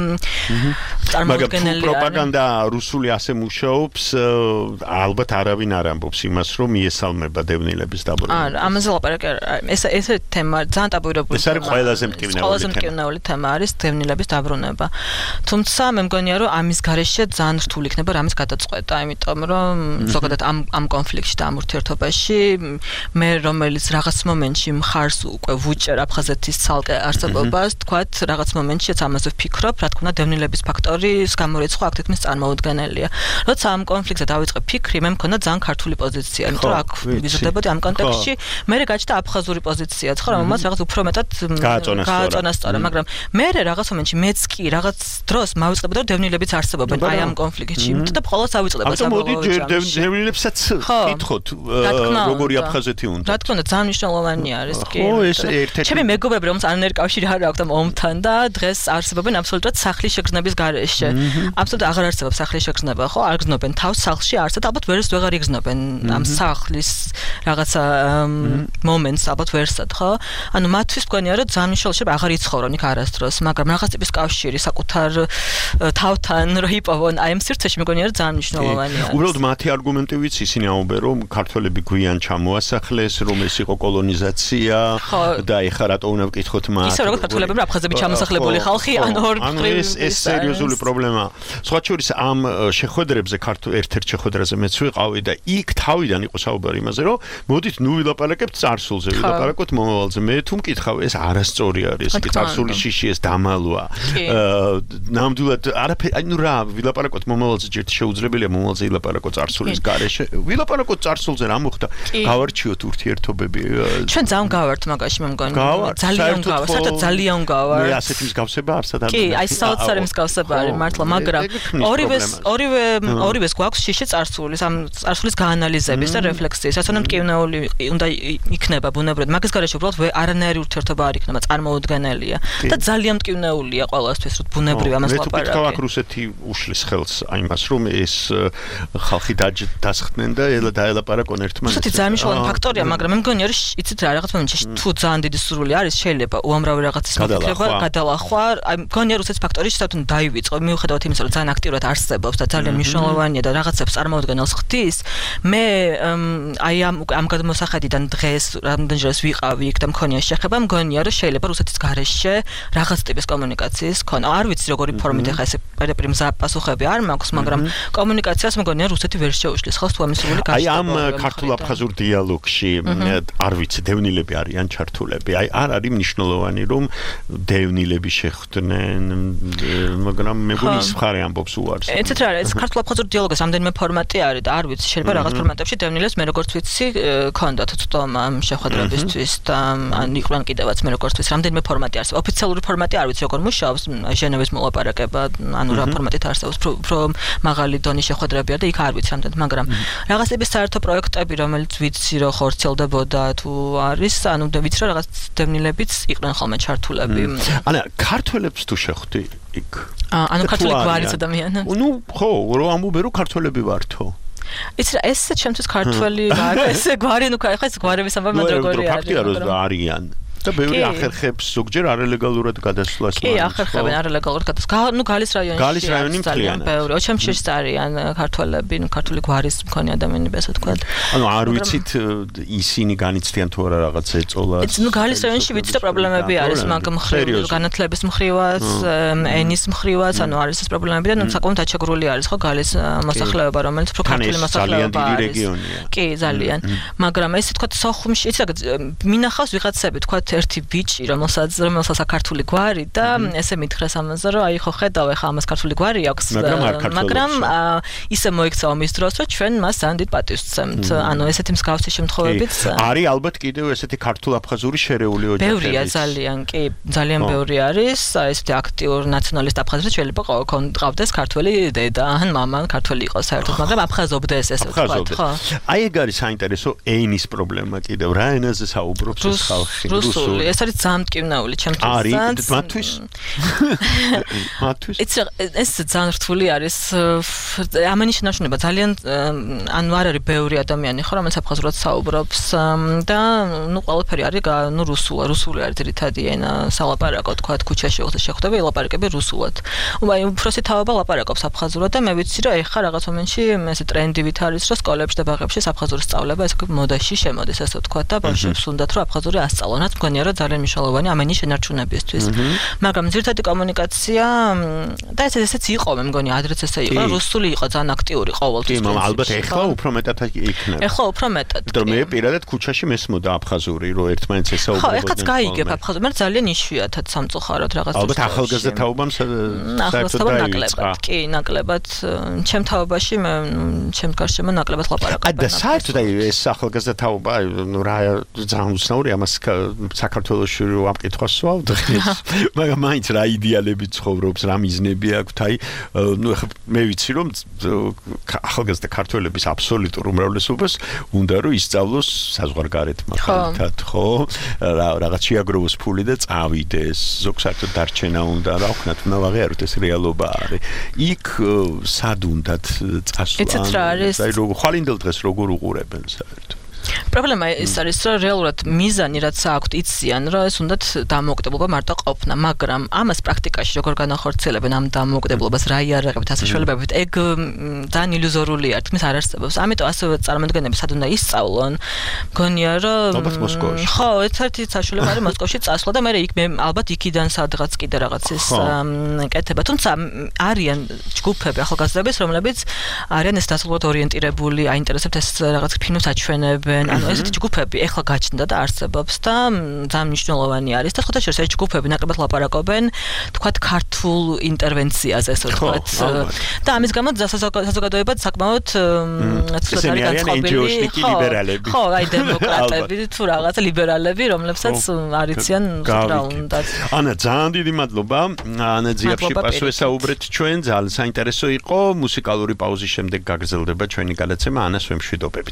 წარმოუდგენელი არის. პროპაგანდა რუსული ასე მუშაობს, ალბათ არავინ არ ამბობს იმას, რომ მიესალმება დევნილების დაბრუნება. არა, ამაზე ლაპარაკი ეს თემა ძალიან ტაბუირებული. ეს არის ყველაზე მტკივნეული თემა არის დევნილების დაბრუნება. თუმცა მე მგონია რომ ამის გარეშე ძალიან რთული იქნება რამის გადაწყვეტა, იმიტომ რომ ზოგადად ამ კონფლიქტში და ამ ურთიერთობაში მე რომელიც რაღაც მომენტში მხარს უკვე ვუჭერ აფხაზეთის ცალკე არსებობას, თქვათ რაღაც მომენტშიც ამაზე ვფიქრობ, რა თქმა უნდა, დევნილების ფაქტორის გამორიცხვა აქ თითქმის წარმოუდგენელია. როცა ამ კონფლიქტზე დავიწყე ფიქრი, მე მქონდა ძალიან ქართული პოზიცია, იმიტომ რომ აქ ვიზრდებოდი ამ კონტექსტში, მე გაჩნდა აფხაზური პოზიციაც, ხო, რომ მას რაღაც უფრო მეტად გააწონა სწორა, მაგრამ მე რაღაც მომენტში მეც კი რაღაც დროს მავიწყებდი, რომ დევნილებიც არსებობენ აი ამ კონფლიქტში, და ყოველს ავიწყდება საბოლოო ჯამში. ამიტომ მოდი დევნილებსაც კითხოთ, როგორი აფხაზეთი უნდა. რა თქმა უნდა, ძალიან მნიშვნელოვანი არის კი. ხო, ეს ერთ-ერთი ჩემი მეგობრები, რომელსაც არანაირი კავშირი არ აქვს ამ ომთან და დღეს არსებობენ აბსოლუტურად სახლის შეგრძნების გარეშე. აბსოლუტურად აღარ არსებობს სახლის შეგრძნება, ხო? არ გრძნობენ თავს სახლში, არც ალბათ ვერც ვეღარ იგრძნობენ ამ სახლის რაღაცა მომენტს, ალბათ ვერსად, ხო? ანუ მათთვის მგონია, რომ ძალიან მნიშვნელოვანია აღარ იცხოვრონ იქ არასდროს, მაგრამ რაღაც ტიპის კავშირი საკუთარ თავთან რო იპოვონ აი ამ სივრცეში მგონია, რომ ძალიან მნიშვნელოვანია. უბრალოდ მათი არგუმენტი ვიცი, ისინი ამბობენ, რომ ქართველები გვიან ჩამოასახლეს, რომ ეს იყო კოლონიზაცია და ეხლა რატო უნდა ვკითხოთ მათ. ისე როგორც ქართველებმა აფხაზები ჩამოსახლებული ხალხი, ანუ ორ ეს სერიოზული პრობლემაა. სხვა შორის ამ შეხვედრებზე ერთ-ერთ შეხვედრაზე მეც ვიყავი და იქ თავიდან იყო საუბარი იმაზე, რომ მოდით ნუ ვილაპარაკებთ წარსულზე, ვილაპარაკოთ მომავალზე. მე თუ მკითხავ, ეს არასწორი არის, კი წარსული შიში ეს დამალვა. ნამდვილად არაფერი, ანუ რა, ვილაპარაკოთ მომავალზე, ჯერ შეუძლებელია მომავალზე ვილაპარაკოთ წარსულის გარეშე. ვილაპარაკოთ წარსულზე რა მოხდა? გავარჩიოთ ურთიერთობები. ჩვენ ძალიან გავართ მაგაში მე მგონი. ძალიან გავართ, საერთოდ ძალიან გავართ. მე ასეთი მსგავსება არც არ კი, აი საოცარი მსგავსება არის მართლა, მაგრამ ორივეს გვაქვს შიში წარსულის, ამ წარსულის გაანალიზების და რეფლექსიის, რაც უნდა მტკივნეული უნდა იქნება ბუნებრივად. მაგის გარეშე უბრალოდ არანაირი ურთიერთობა არ იქნება, წარმოუდგენელია და ძალიან მტკივნეულია ყველასთვის, რომ ბუნებრივ ამას ლაპარაკი. მე თვითონ აქ რუსეთი უშლის ხელს აიმას, რომ ეს ხალხი დასხდნენ და დაელაპარაკონ ერთმანეთს. რუსეთი ძალიან მნიშვნელოვანი ფაქტორია, მაგრამ მე მგონია, რომ იცით რა, რაღაც მომენტში თუ ძალიან დიდი სურვილი არის, შეიძლება უამრავი რაღაცის მოფიქრება, გადალახვა. აი მგონია რუსეთის ფაქტორი შესაძლოა დაივიწყო, მიუხედავად იმისა, რომ ძალიან აქტიურად არსებობს და ძალიან მნიშვნელოვანია და რაღაცებს წარმოუდგენელს ხდის. მე აი ამ გადმოსახედიდან დღეს რამდენჯერაც ვიყავი იქ და მქონია შეხება, მგონია, რომ შეიძლება რუსეთის გარეშე რაღაც ტიპის კომუნიკაციის ქონა. არ ვიცი როგორი ფორმით ახლა ესე პერეპრი მზაპასუხები არ მაქვს, მაგრამ კომუნიკაციას მგონია რუსეთი ვერ შეუშლის ხავს თუ ამის სრული გაჩნდა. აი ამ ქართულ-აფხაზურ დიალოგში არ ვიცი, დევნილები არიან ჩართულები. აი არ არის მნიშვნელოვანი რომ დევნილები შეხვდნენ, მაგრამ მე მგონი ის მხარე ამბობს უარს. ეცეთ რა არის, ქართულ-აფხაზურ დიალოგის რამდენიმე ფორმატი არის და არ ვიცი, შეიძლება რაღაც ფორმატებში დევნილებს მე როგორც ვიცი, ქონდათ ცოტა ამ შეხვედრებისთვის და ან იყვნენ კიდევაც მე როგორც ვიცი, რამდენიმე ფორმატი არსებობს. ოფიციალური ფორმატი არ ვიცი როგორ მუშაობს, ჟენევის მოლაპარაკება, ანუ რა ფორმატით არსებობს, რომ მაღალი დონის შეხვედრები არის და იქ არ ვიცი რამდენად, მაგრამ რაღაც ტიპის საერთო პროექტები, რომელიც ვიცი რომ ხორციელდებოდა თუ არის, ანუ ვიცი რომ რაღაც დევნილებიც იყვნენ ხოლმე ჩართულები. ანა ქართველებს თუ შეხვდი იქ? ანუ ქართული გვარის ადამიანები? ნუ ხო, რომ ამბობენ რომ ქართველები ვართო. იცი რა, ეს ჩემთვის ქართველი ეს გვარი, ნუ ხა ეს გვარების ამბავი როგორი არის? ფაქტია რომ არიან. და ბევრი ახერხებს ზოგჯერ არალეგალურად გადასვლას. კი, ახერხებენ არალეგალურად გადასვლას. ნუ გალის რაიონი ძალიან ბევრი. ოჩამშიშს არიან ქართველები, ნუ ქართული გვარის მქონე ადამიანები, ასე ვთქვათ. ანუ არ ვიცით ისინი განიცდიან თუ არა რაღაც ეწოლას. ნუ გალის რაიონში ვიცი და პრობლემები არის, მაგ მხრივ განათლების მხრივაც, ენის მხრივაც, ანუ არის ეს პრობლემები და ნუ საკმაოდ აჩაგრული არის ხო გალის მოსახლეობა, რომელიც უფრო ქართული მოსახლეობა არის. კი, ძალიან. მაგრამ ესე ვთქვათ, სოხუმში, იცი რა, მინახავს ვიღაცები, ვთქვათ ერთი ბიჭი, რომელსაც საქართველოს გვარი და ესე მითხრეს ამაზე, რომ აი ხო ხედავ ახლა ამას ქართული გვარი აქვს, მაგრამ ისე მოიქცა ომის დროს, რომ ჩვენ მას ძალიან დიდ პატივს ვცემთ. ანუ ესეთი მსგავსი შემთხვევებიც არის ალბათ კიდევ ესეთი ქართულ-აფხაზური შერეული ოჯახები. ბევრია ძალიან, კი, ძალიან ბევრი არის, ესეთი აქტიურ ნაციონალისტ აფხაზებს შეიძლება ყავდეს ქართველი დედა ან მამა ქართველი იყოს საერთოდ, მაგრამ აფხაზობდეს ესე ვთქვათ, ხო? აი ეგ არის საინტერესო ენის პრობლემა კიდევ რა ენაზე საუბრობს ეს ხალხი? ეს არის ძალიან მტკივნეული ჩემთვის. არის მათთვის? მათთვის? ეს ძალიან რთული არის. ამანიშ ნაშუნება ძალიან ანუ არ არის ბევრი ადამიანი ხო, რომელიც აფხაზურად საუბრობს და ნუ ყველაფერი არის ნუ რუსული არის ძირითადი ენა, სალაპარაკო თქვა ქუჩაში ოღონდ შეხვდები, ლაპარაკები რუსულად. აი უფროსი თავობა ლაპარაკობს აფხაზურად და მე ვიცი რომ ეხლა რაღაც მომენტში ესე ტრენდივით არის რომ სკოლებში და ბაღებში აფხაზური სწავლება ეს მოდაში შემოდის ასე ვთქვა და ბავშვებს უნდათ რომ აფხაზური ასწავლონ, რაც მგონია რომ ძალიან მნიშვნელოვანი ამ ენის შენარჩუნებისთვის. მაგრამ ძირითადი კომუნიკაცია და ესეც იყო, მე მგონი ადრეც ესე იყო, რუსული იყო ძალიან აქტიური ყოველთვის. კი, ალბათ ეხლა უფრო მეტად იქნება. ეხლა უფრო მეტად. იმიტომ მე პირადად ქუჩაში მესმოდა აფხაზური, რომ ერთმანეთს ესაუბრებოდნენ. ხო, ეხლაც გაიგებ აფხაზური, მაგრამ ძალიან იშვიათად სამწუხაროდ რაღაც. ალბათ ახალგაზრდაობამ საერთოდ დაიწყა. კი, ნაკლებად ჩემ თაობაში მე ჩემ გარშემო ნაკლებად ლაპარაკობენ. და საერთოდ ეს ახალგაზრდაობა, ნუ რა ძალიან უცნაური ამას საქართველოში რო ამ კითხვას ვავდხეს. მაგრამ მაინც რა იდეალები ცხოვრობს, რა მიზნები აქვს, აი, ნუ ახლა მე ვიცი რომ ახალგაზრდა ქართველების აბსოლუტურ უმრავლესობას უნდა რომ ისწავლოს საზღვარგარეთ მაგალითად, ხო? რაღაც შეაგროვოს ფული და წავიდეს, ზოგ საერთოდ დარჩენა უნდა, რა ვქნათ, უნდა ვაღიაროთ ეს რეალობა არის. იქ სად უნდათ წასვლა? იცით რა არის? აი როგორ ხვალინდელ დღეს როგორ უყურებენ საერთოდ? პრობლემა ის არის, რომ რეალურად მიზანი რაც აქვთ იციან, რომ ეს უნდათ დამოუკიდებლობა მარტო ყოფნა, მაგრამ ამას პრაქტიკაში როგორ განახორციელებენ ამ დამოუკიდებლობას, რა იარაღებით, ასე შველებებით, ეგ ძალიან ილუზორულია, თქმის არ არსებობს. ამიტომ ასევე წარმოადგენლები სად უნდა ისწავლონ, მგონია რომ ხო, ერთ-ერთი საშუალება არის მოსკოვში წასვლა და მე იქ მე ალბათ იქიდან სადღაც კიდე რაღაც ის კეთება. თუმცა არიან ჯგუფები ახალგაზრდების, რომლებიც არიან ეს დასავლურად ორიენტირებული, აინტერესებთ ეს რაღაც ფილმებს აჩვენებენ. ანუ ესეთი ჯგუფები ეხლა გაჩნდა და არსებობს და ძალიან მნიშვნელოვანი არის და ხოთაშორის ეს ჯგუფები ნაკლებად ლაპარაკობენ თქვათ ქართულ ინტერვენციაზე ასე ვთქვათ და ამის გამო საზოგადოებად საკმაოდ ცუდად არის განწყობილი ხო აი დემოკრატები თუ რაღაცა ლიბერალები რომლებსაც არიციან რა უნდა ანა ძალიან დიდი მადლობა ანა ძიაფში პასუხისაუბრეთ ჩვენ ძალიან საინტერესო იყო მუსიკალური პაუზის შემდეგ გაგრძელდება ჩვენი გადაცემა ანას ვემშვიდობებით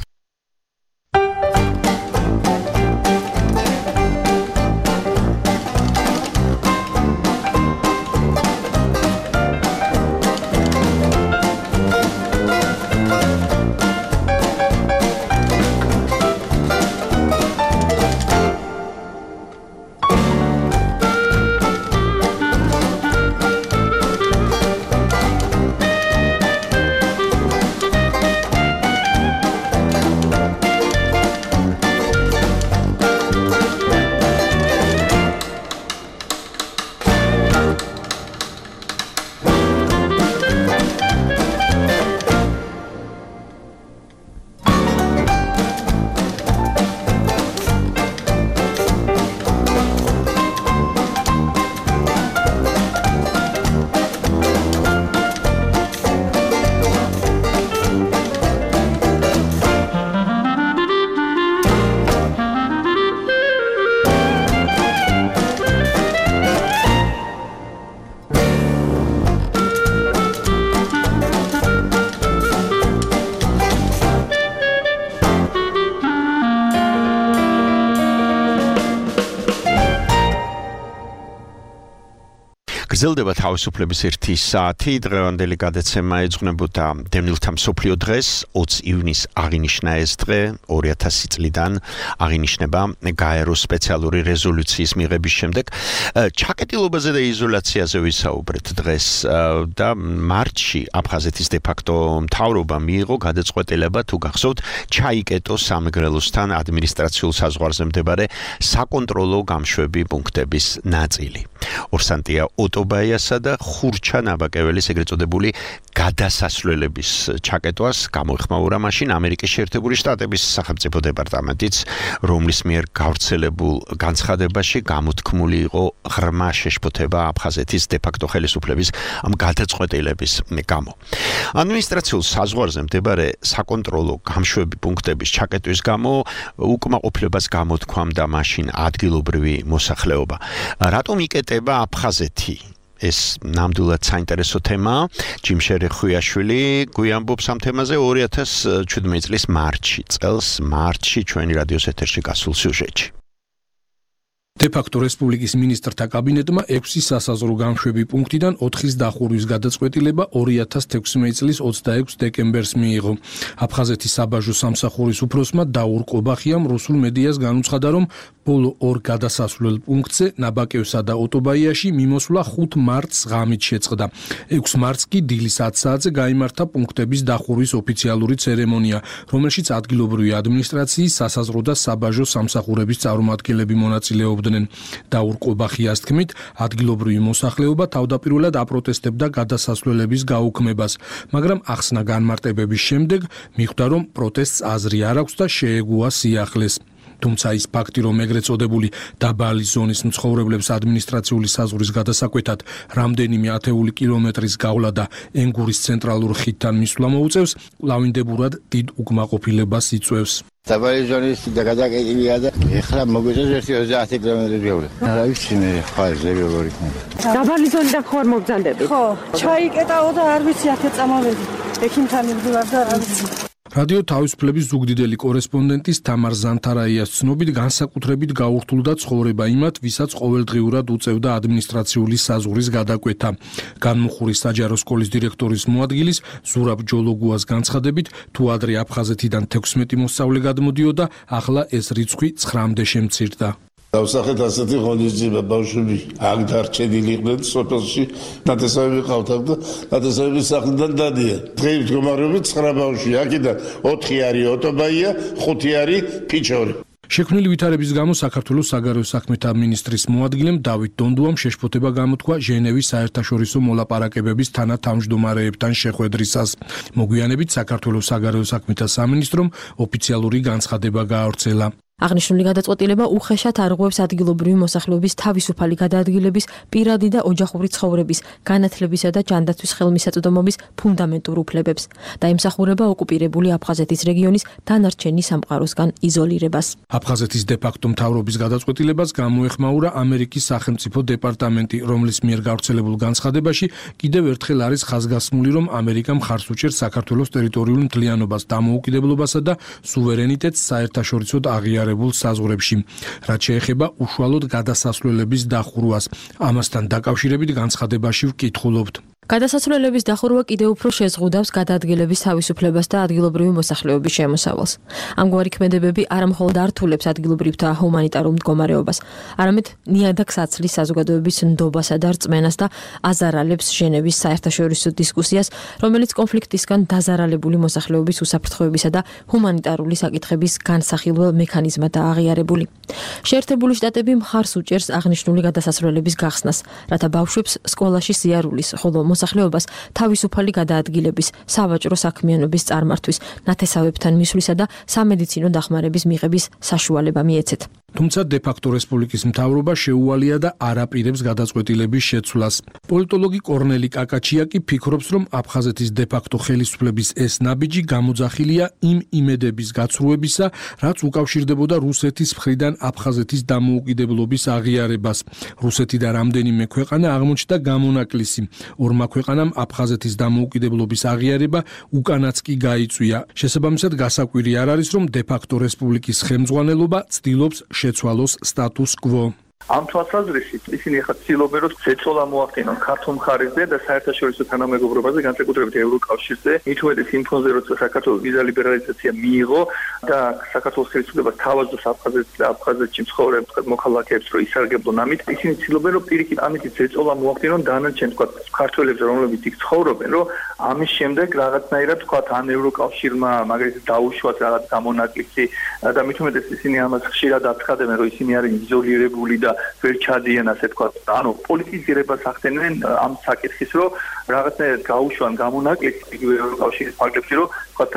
გრძელდება თავისუფლების 1 საათი დღევანდელი გადაცემა ეძღვნებოდა დევნილთა მსოფლიო დღეს 20 ივნისს აღინიშნა ეს დღე 2000 წლიდან აღინიშნება გაეროს სპეციალური რეზოლუციის მიღების შემდეგ ჩაკეტილობაზე და იზოლაციაზე ვისაუბრეთ დღეს და მარტში აფხაზეთის დე-ფაქტო მთავრობა მიიღო გადაწყვეტილება თუ გახსოვთ ჩაიკეტოს სამეგრელოსთან ადმინისტრაციულ საზღვარზე მდებარე საკონტროლო გამშვები პუნქტების ნაწილი ორსანტია ოტობაიასა და ხურჩა ნაბაკეველის ეგრეთ წოდებული გადასასვლელების ჩაკეტვას გამოიხმაურა მაშინ ამერიკის შეერთებული შტატების სახელმწიფო დეპარტამენტიც, რომლის მიერ გავრცელებულ განცხადებაში გამოთქმული იყო ღრმა შეშფოთება აფხაზეთის დე-ფაქტო ხელისუფლების ამ გადაწყვეტილების გამო. ადმინისტრაციულ საზღვარზე მდებარე საკონტროლო გამშვები პუნქტების ჩაკეტვის გამო უკმაყოფილებას გამოთქვამდა მაშინ ადგილობრივი მოსახლეობა. რატომ იკეტება აფხაზეთი? ეს ნამდვილად საინტერესო თემაა. ჯიმშერი ხუიაშვილი გვიამბობს ამ თემაზე 2017 წლის მარტში ჩვენი რადიოს ეთერში გასულ სიუჟეტში. დე-ფაქტო რესპუბლიკის მინისტრთა კაბინეტმა 6 სასაზღვრო გამშვები პუნქტიდან 4-ის დახურვის გადაწყვეტილება 2016 წლის 26 დეკემბერს მიიღო. აფხაზეთის საბაჟო სამსახურის უფროსმა დაურ ყობახიამ რუსულ მედიას განუცხადა, რომ ბოლო 2 გადასასვლელ პუნქტზე ნაბაკევსა და ოტობაიაში მიმოსვლა 5 მარტს ღამით შეწყდა. 6 მარტს კი დილის 10 საათზე გაიმართა პუნქტების დახურვის ოფიციალური ცერემონია, რომელშიც ადგილობრივი ადმინისტრაციის, სასაზღვრო და საბაჟო სამსახურების წარმომადგენლები მონაწილეობდნენ. ცდილობდნენ. დაურყობა ხიას თქმით, ადგილობრივი მოსახლეობა თავდაპირველად აპროტესტებდა გადასასვლელების გაუქმებას, მაგრამ ახსნა განმარტებების შემდეგ მიხვდა, რომ პროტესტს აზრი არ აქვს და შეეგუა სიახლეს. თუმცა ის ფაქტი, რომ ეგრეთ წოდებული დაბალი ზონის მცხოვრებლებს ადმინისტრაციული საზღვრის გადასაკვეთად რამდენიმე ათეული კილომეტრის გავლა და ენგურის ცენტრალურ ხიდთან მისვლა მოუწევს, კვლავინდებურად დიდ უკმაყოფილებას იწვევს. დაბალი ზონის გადაკეთებია და ეხლა მოგვიწევს 30 კილომეტრის გავლა. რა ვიცი მე ხარჯები როგორ იქნება. დაბალი ზონიდან ხوار მოგზანდებით? ხო, ჩაიკეტაო და არ ვიცი აქეთ წამოვედი. ექიმთან მივდივარ და არ ვიცი. რადიო თავისუფლების ზუგდიდელი კორესპონდენტის თამარ ზანთარაიას ცნობით განსაკუთრებით გაურთულდა ცხოვრება იმათ, ვისაც ყოველდღიურად უწევდა ადმინისტრაციული საზღვრის გადაკვეთა. განმუხურის საჯარო სკოლის დირექტორის მოადგილის ზურაბ ჯოლოგუას განცხადებით, თუ ადრე აფხაზეთიდან 16 მოსწავლე გადმოდიოდა, ახლა ეს რიცხვი 9-მდე შემცირდა. დავსახეთ ასეთი ღონისძიება ბავშვები აქ დარჩენილი იყვნენ სოფელში ნათესავები ყავდათ და ნათესავების სახლიდან დადიან. დღეის მდგომარეობით 9 ბავშვი აქედან 4 არის ოტობაია, 5 არის ფიჩორი. შექმნილი ვითარების გამო საქართველოს საგარეო საქმეთა მინისტრის მოადგილემ დავით დონდუამ შეშფოთება გამოთქვა ჟენევის საერთაშორისო მოლაპარაკებების თანათავმჯდომარეებთან შეხვედრისას. მოგვიანებით საქართველოს საგარეო საქმეთა სამინისტრომ ოფიციალური განცხადება გაავრცელა. აღნიშნული გადაწყვეტილება უხეშად არღვევს ადგილობრივი მოსახლეობის თავისუფალი გადაადგილების, პირადი და ოჯახური ცხოვრების, განათლებისა და ჯანდაცვის ხელმისაწვდომობის ფუნდამენტურ უფლებებს და ემსახურება ოკუპირებული აფხაზეთის რეგიონის დანარჩენი სამყაროსგან იზოლირებას. აფხაზეთის დე-ფაქტო მთავრობის გადაწყვეტილებას გამოეხმაურა ამერიკის სახელმწიფო დეპარტამენტი, რომლის მიერ გავრცელებულ განცხადებაში კიდევ ერთხელ არის ხაზგასმული, რომ ამერიკა მხარს უჭერს საქართველოს ტერიტორიულ მთლიანობას, დამოუკიდებლობასა და სუვერენიტეტს საერთაშორისოდ აღიარებულ საზღვრებში, რაც შეეხება უშუალოდ გადასასვლელების დახურვას. ამასთან დაკავშირებით განცხადებაში ვკითხულობთ. გადასასვლელების დახურვა კიდევ უფრო შეზღუდავს გადაადგილების თავისუფლებას და ადგილობრივი მოსახლეობის შემოსავალს. ამგვარი ქმედებები არა მხოლოდ ართულებს ადგილობრივთა ჰუმანიტარულ მდგომარეობას, არამედ ნიადაგს აცლის საზოგადოების ნდობასა და რწმენას და აზარალებს ჟენევის საერთაშორისო დისკუსიას, რომელიც კონფლიქტისგან დაზარალებული მოსახლეობის უსაფრთხოებისა და ჰუმანიტარული საკითხების განსახილველ მექანიზმადაა აღიარებული. შეერთებული შტატები მხარს უჭერს აღნიშნული გადასასვლელების გახსნას, რათა ბავშვებს სკოლაში სიარულის, ხოლო მოსახლეობას თავისუფალი გადაადგილების, სავაჭრო საქმიანობის წარმართვის, ნათესავებთან მისვლისა და სამედიცინო დახმარების მიღების საშუალება მიეცეთ. თუმცა დე-ფაქტო რესპუბლიკის მთავრობა შეუვალია და არ აპირებს გადაწყვეტილების შეცვლას. პოლიტოლოგი კორნელი კაკაჩია კი ფიქრობს, რომ აფხაზეთის დე-ფაქტო ხელისუფლების ეს ნაბიჯი გამოძახილია იმ იმედების გაცრუებისა, რაც უკავშირდებოდა რუსეთის მხრიდან აფხაზეთის დამოუკიდებლობის აღიარებას. რუსეთი და რამდენიმე ქვეყანა აღმოჩნდა გამონაკლისი. ორმა ქვეყანამ აფხაზეთის დამოუკიდებლობის აღიარება უკანაც კი გაიწვია. შესაბამისად, გასაკვირი არ არის, რომ დე-ფაქტო რესპუბლიკის ხელმძღვანელობა ცდილობს შეცვალოს სტატუს კვო. ამ თვალსაზრისით ისინი ახლა ცდილობენ, რომ ზეწოლა მოახდინონ ქართულ მხარეზე და საერთაშორისო თანამეგობრობაზე, განსაკუთრებით ევროკავშირზე, მით უმეტეს იმ ფონზე, როცა საქართველოს ვიზა ლიბერალიზაცია მიიღო და საქართველოს ხელისუფლებას თავაზობს აფხაზეთში მცხოვრებ მოქალაქეებს, რომ ისარგებლონ ამით, ისინი ცდილობენ, რომ პირიქით ამით ზეწოლა მოახდინონ დანარჩენ ქართველებს, რომლებიც იქ ცხოვრობენ, რომ ამის შემდეგ რაღაცნაირად ან ევროკავშირმა მაგალითად დაუშვათ რაღაც გამონაკლისი და მით უმეტეს ისინი ამას ხშირად აცხადებენ, რომ ისინი არიან იზოლირებული და ვერ ჩადიან, ასე თქვა. ანუ პოლიტიზირებას ახდენენ ამ საკითხის, რომ რაღაცნაირად გაუშვან გამონაკლისი იგივე ევროკავშირის ფაქტებში, რომ თქვა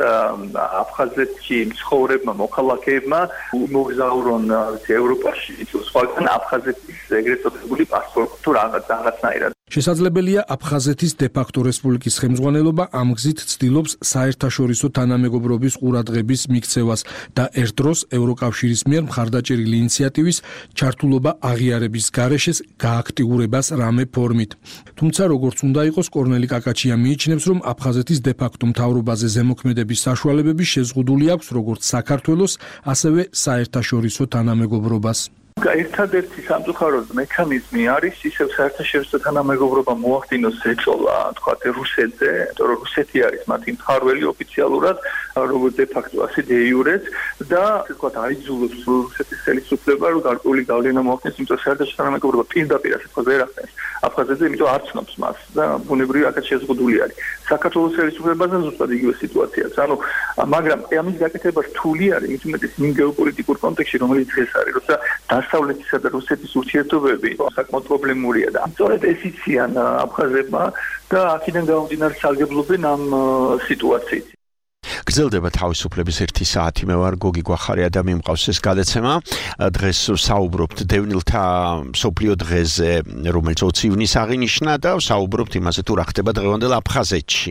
აფხაზეთში მცხოვრებმა მოქალაქეებმა მოგზაურონ ევროპაში, სხვაგან აფხაზეთის ეგრეთ წოდებული პასპორტი თუ რაღაცნაირად. შესაძლებელია აფხაზეთის დე-ფაქტო რესპუბლიკის ხელმძღვანელობა ამ გზით ცდილობს საერთაშორისო თანამეგობრობის ყურადღების მიქცევას და ერთ დროს ევროკავშირის მიერ მხარდაჭერილი ინიციატივის ჩართულობა აღიარების გარეშეს გააქტიურებას რამე ფორმით. თუმცა როგორც უნდა იყოს, კორნელი კაკაჩია მიიჩნევს, რომ აფხაზეთის დე-ფაქტო მთავრობაზე ზემოქმედების საშუალებები შეზღუდული აქვს როგორც საქართველოს, ასევე საერთაშორისო თანამეგობრობას. ერთადერთი სამწუხაროდ მექანიზმი არის ისევ საერთაშორისო თანამეგობრობა მოახდინოს ზეწოლა, თქვათ რუსეთზე, იმიტომ რომ რუსეთი არის მათი მფარველი ოფიციალურად როგორც de facto ასე de jure და ასე ვთქვათ აიძულებს რუსეთის ხელისუფლება რომ გარკვეული გავლენა მოახდენს იმიტომ საერთაშორისო თანამეგობრობა პირდაპირ ასე ვთქვათ ვერ ახდენს აფხაზეთზე იმიტომ არ ცნობს მას და ბუნებრივი აქაც შეზღუდული არის საქართველოს ხელისუფლებაზე ზუსტად იგივე სიტუაციაა ანუ მაგრამ ამის გაკეთება რთული არის მით უმეტეს იმ გეოპოლიტიკურ კონტექსტში რომელიც დღეს არის როცა დასავლეთისა და რუსეთის ურთიერთობები საკმაოდ პრობლემურია და სწორედ ეს იციან აფხაზებმა და აქედან გამომდინარე სარგებლობენ ამ სიტუაციით გრძელდება თავისუფლების 1 საათი მე ვარ გოგი გვახარია და მიმყავს ეს გადაცემა დღეს საუბრობთ დევნილთა სოფლიო დღეზე რომელიც 20 ივნისს აღინიშნა და საუბრობთ იმაზე თუ რა ხდება დღევანდელ აფხაზეთში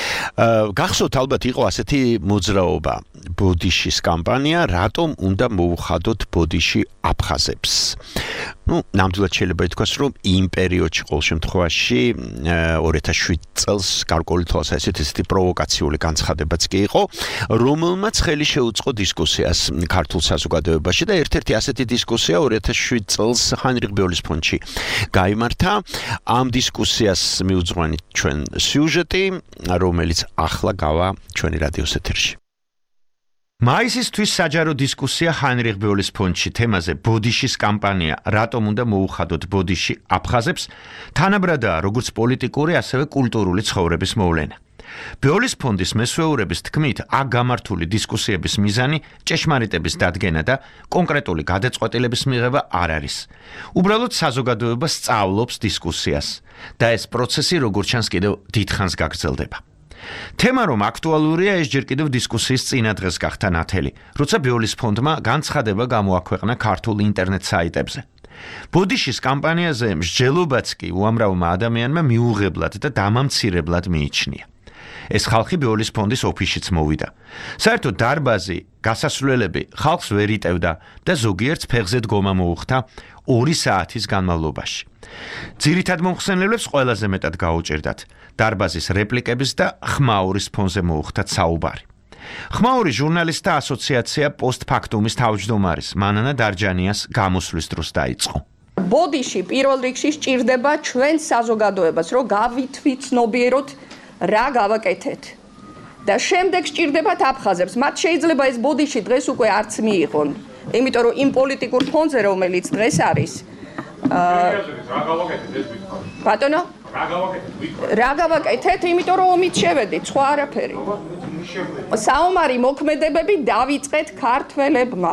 გახსოვთ ალბათ იყო ასეთი მოძრაობა ბოდიშის კამპანია რატომ უნდა მოუხადოთ ბოდიში აფხაზებს ნამდვილად შეიძლება ითქვას რომ იმ პერიოდში ყოველ შემთხვევაში 2007 წელს გარკვეული თვალსაზრისით ესეთი პროვოკაციული განცხადებაც კი იყო რომელმაც ხელი შეუწყო დისკუსიას ქართულ საზოგადოებაში და ერთ-ერთი ასეთი დისკუსია 2007 წელს ჰაინრიხ ბეოლის ფონდში გაიმართა ამ დისკუსიას მიუძღვანით ჩვენ სიუჟეტი რომელიც ახლა გავა ჩვენი რადიოს ეთერში მაისისთვის საჯარო დისკუსია ჰაინრიხ ბეოლის ფონდში თემაზე ბოდიშის კამპანია რატომ უნდა მოუხადოთ ბოდიში აფხაზებს თანაბრადაა როგორც პოლიტიკური ასევე კულტურული ცხოვრების მოვლენა ბეოლის ფონდის მესვეურების თქმით აქ გამართული დისკუსიების მიზანი ჭეშმარიტების დადგენა და კონკრეტული გადაწყვეტილების მიღება არ არის უბრალოდ საზოგადოება სწავლობს დისკუსიას და ეს პროცესი როგორც ჩანს კიდევ დიდხანს გაგრძელდება თემა რომ აქტუალურია ეს ჯერ კიდევ დისკუსიის წინა დღეს გახდა ნათელი როცა ბეოლის ფონდმა განცხადება გამოაქვეყნა ქართულ ინტერნეტ საიტებზე ბოდიშის კამპანიაზე მსჯელობაც კი უამრავმა ადამიანმა მიუღებლად და დამამცირებლად მიიჩნია ეს ხალხი ბეოლის ფონდის ოფისშიც მოვიდა საერთოდ დარბაზი გასასვლელები ხალხს ვერ იტევდა და ზოგიერთს ფეხზე დგომა მოუხდა 2 საათის განმავლობაში ძირითად მომხსენებლებს ყველაზე მეტად გაუჭირდათ დარბაზის რეპლიკების და ხმაურის ფონზე მოუხდათ საუბარი ხმაური ჟურნალისტთა ასოციაცია პოსტფაქტუმის თავმჯდომარის მანანა დარჯანიას გამოსვლის დროს დაიწყო ბოდიში პირველ რიგში სჭირდება ჩვენ საზოგადოებას რომ გავითვიცნობიეროთ რა გავაკეთეთ და შემდეგ სჭირდებათ აფხაზებს მათ შეიძლება ეს ბოდიში დღეს უკვე არც მიიღონ იმიტომ რომ იმ პოლიტიკურ ფონზე რომელიც დღეს არის ბატონო რა გავაკეთეთ იმიტომ რომ ომით შევედით სხვა არაფერი საომარი მოქმედებები დავიწყეთ ქართველებმა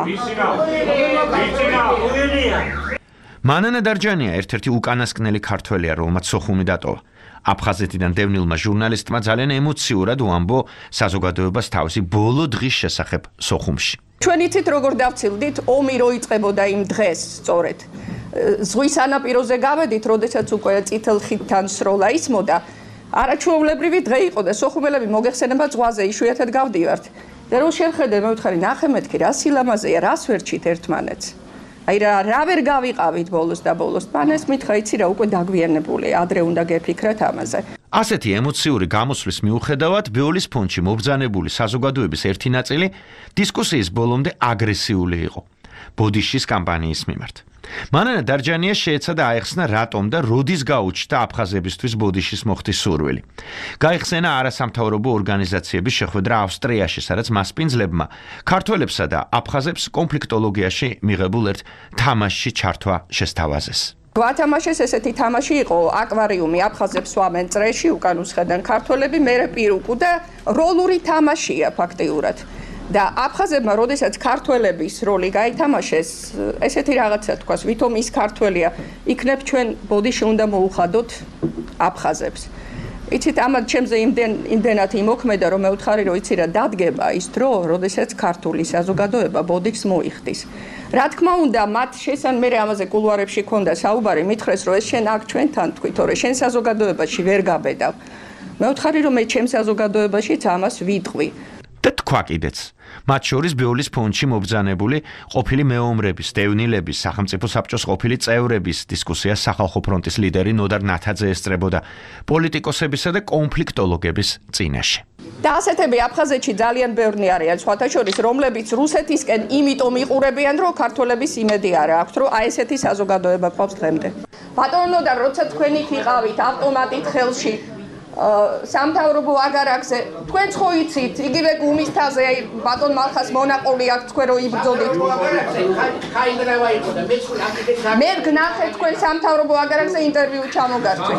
მანანა დარჯანია ერთ-ერთი უკანასკნელი ქართველია რომელმაც სოხუმი დატოვა აფხაზეთიდან დევნილმა ჟურნალისტმა ძალიან ემოციურად უამბო საზოგადოებას თავისი ბოლო დღის შესახებ სოხუმში ჩვენ იცით როგორ დავცილდით ომი რო იწყებოდა იმ დღეს სწორედ ზღვის სანაპიროზე გავედით როდესაც უკვე წითელ ხიდთან სროლა ისმოდა არაჩვეულებრივი დღე იყო და სოხუმელები მოგეხსენება ზღვაზე იშვიათად გავდივართ და რო შევხედე მე ვთხარი ნახე მეთქი რა სილამაზეა რას ვერჩით ერთმანეთს აი რა ვერ გავიყავით ბოლოს და ბოლოს მან ეს მითხრა იცი რა უკვე დაგვიანებული ადრე უნდა გეფიქრათ ამაზე ასეთი ემოციური გამოსვლის მიუხედავად ბეოლის ფონდში მობრძანებული საზოგადოების ერთი ნაწილი დისკუსიის ბოლომდე აგრესიული იყო ბოდიშის კამპანიის მიმართ მანანა დარჯანია შეეცადა აეხსნა რატომ და როდის გაუჩნდა აფხაზებისთვის ბოდიშის მოხდის სურვილი გაიხსენა არასამთავრობო ორგანიზაციების შეხვედრა ავსტრიაში სადაც მასპინძლებმა ქართველებსა და აფხაზებს კონფლიქტოლოგიაში მიღებულ ერთ თამაშში ჩართვა შესთავაზეს გვათამაშეს ესეთი თამაში იყო აკვარიუმი აფხაზებს სვამენ წრეში უკან უსხედან ქართველები მერე პირუკუ და როლური თამაშია ფაქტიურად და აფხაზებმა როდესაც ქართველების როლი გაითამაშეს ესეთი რაღაცა თქვას ვითომ ის ქართველია იქნებ ჩვენ ბოდიში უნდა მოუხადოთ აფხაზებს იცით ამათ ჩემზე იმდენად იმოქმედა რომ მე ვთხარი რომ იცი რა დადგება ის დრო როდესაც ქართული საზოგადოება ბოდიშს მოიხდის რა თქმა უნდა მათ შესაძლოა მე ამაზე კულუარებში ქონდა საუბარი მითხრეს რომ ეს შენ აქ ჩვენთან თქვი თორე შენ საზოგადოებაში ვერ გაბედავ მე ვთხარი რომ მე ჩემ საზოგადოებაშიც ამას ვიტყვი და თქვა კიდეც მათ შორის ბეოლის ფონდში მობრძანებული ყოფილი მეომრების, დევნილების, სახელმწიფო საბჭოს ყოფილი წევრების დისკუსიას სახალხო ფრონტის ლიდერი ნოდარ ნათაძე ესწრებოდა პოლიტიკოსებისა და კონფლიქტოლოგების წინაშე. და ასეთები აფხაზეთში ძალიან ბევრი არიან, სხვათა შორის, რომლებიც რუსეთისკენ იმიტომ იყურებიან, რომ ქართველების იმედი არ აქვთ, რომ აი ესეთი საზოგადოება გვყავს დღემდე. ბატონო და როცა თქვენი ვიყავით ავტომატით ხელში სამთავრობო აგარაკზე თქვენც ხო იცით იგივე გუმისთაზე ბატონ მალხას მონაყოლი აქვს თქვენ რო იბრძოდით მე გნახეთ თქვენ სამთავრობო აგარაკზე ინტერვიუ ჩამოგართვით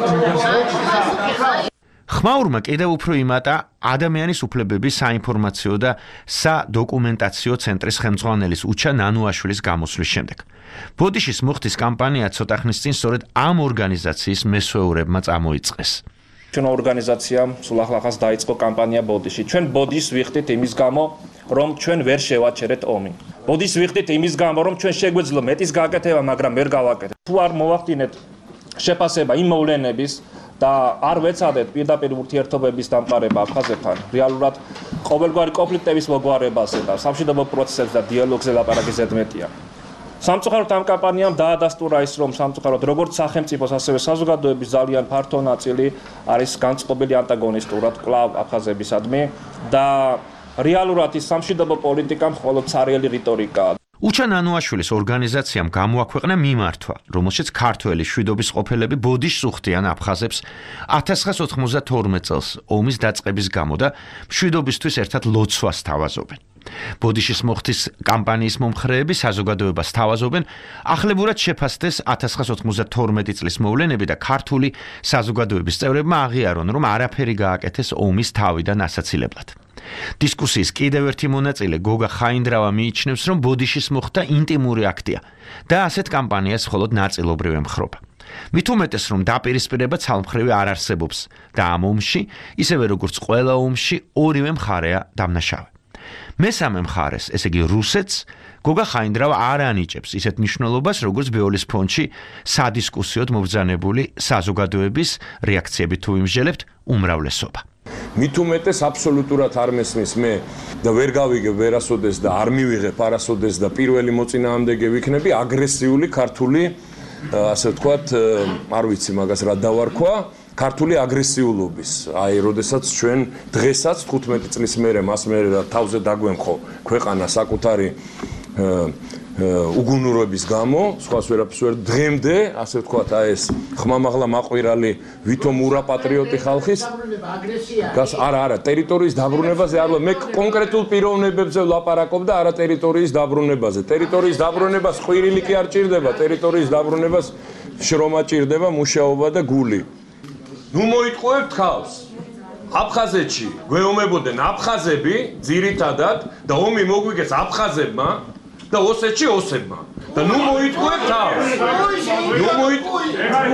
ხმაურმა კიდევ უფრო იმატა ადამიანის უფლებების საინფორმაციო და სადოკუმენტაციო ცენტრის ხელმძღვანელის უჩა ნანუაშვილის გამოსვლის შემდეგ. ბოდიშის მუხტის კამპანია ცოტა ხნის წინ სწორედ ამ ორგანიზაციის მესვეურებმა წამოიწყეს. ჩვენ ორგანიზაციამ სულ ახლა დაიწყო კამპანია ბოდიში. ჩვენ ბოდიშს ვიხდით იმის გამო, რომ ჩვენ ვერ შევაჩერეთ ომი. ბოდიშს ვიხდით იმის გამო, რომ ჩვენ შეგვეძლო მეტის გაკეთება, მაგრამ ვერ გავაკეთეთ. თუ არ მოვახდინეთ შეფასება იმ მოვლენების და არ ვეცადეთ პირდაპირ ურთიერთობების დამყარება აფხაზეთთან, რეალურად ყოველგვარი კონფლიქტების მოგვარებაზე და სამშვიდობო პროცესებზე და დიალოგზე ლაპარაკი ზედმეტია. სამწუხაროდ ამ კამპანიამ დაადასტურა ის, რომ სამწუხაროდ როგორც სახელმწიფოს, ასევე საზოგადოების ძალიან ფართო ნაწილი არის განწყობილი ანტაგონისტურად კვლავ აფხაზებისადმი და რეალურად ის სამშვიდობო პოლიტიკა მხოლოდ ცარიელი რიტორიკაა. უჩა ნანუაშვილის ორგანიზაციამ გამოაქვეყნა მიმართვა, რომელშიც ქართველი შვიდობის ყოფილები ბოდიშს უხდიან აფხაზებს 1992 წელს ომის დაწყების გამო და შვიდობისთვის ერთად ლოცვას თავაზობენ. ბოდიშის მოხდის კამპანიის მომხრეები საზოგადოებას თავაზობენ, ახლებურად შეფასდეს 1992 წლის მოვლენები და ქართული საზოგადოების წევრებმა აღიარონ, რომ არაფერი გააკეთეს ომის თავიდან ასაცილებლად. დისკუსიის კიდევ ერთი მონაწილე გოგა ხაინდრავა მიიჩნევს, რომ ბოდიშის მოხდა ინტიმური აქტია და ასეთ კამპანიას მხოლოდ ნაწილობრივ ემხრობა. მით უმეტეს, რომ დაპირისპირება ცალმხრივი არ არსებობს და ამ ომში, ისევე როგორც ყველა ომში, ორივე მხარეა დამნაშავე. მესამე მხარეს, ესე იგი რუსეთს, გოგა ხაინდრავა არ ანიჭებს ისეთ მნიშვნელობას, როგორც ბეოლის ფონდში სადისკუსიოდ მობრძანებული საზოგადოების რეაქციები თუ იმჟელებთ უმრავლესობა. მით უმეტეს აბსოლუტურად არ მესმის მე და ვერ გავიგებ ვერასოდეს და არ მივიღებ არასოდეს და პირველი მოწინააღმდეგე ვიქნები აგრესიული ქართული ასე ვთქვათ არ ვიცი მაგას რა დავარქვა ქართული აგრესიულობის აი როდესაც ჩვენ დღესაც 15 წლის მერე მას მერე რა თავზე დაგვემხო ქვეყანა საკუთარი უგუნურობის გამო, სხვას ვერაფერს ვერ დღემდე, ასე ვთქვათ, აი ეს ხმამაღლა მაყვირალი ვითომ ურა პატრიოტი ხალხის გას არა, ტერიტორიის დაბრუნებაზე არ მე კონკრეტულ პიროვნებებზე ვლაპარაკობ და არა ტერიტორიის დაბრუნებაზე. ტერიტორიის დაბრუნებას ყვირილი კი არ ჭირდება, ტერიტორიის დაბრუნებას შრომა ჭირდება, მუშაობა და გული. ნუ მოიტყუებთ ხალხს. აფხაზეთში გვეომებოდნენ აფხაზები ძირითადად და ომი მოგვიგეს აფხაზებმა და ოსეთში ოსებმა და ნუ მოიტყუებთ თავს ნუ მოიტყუებთ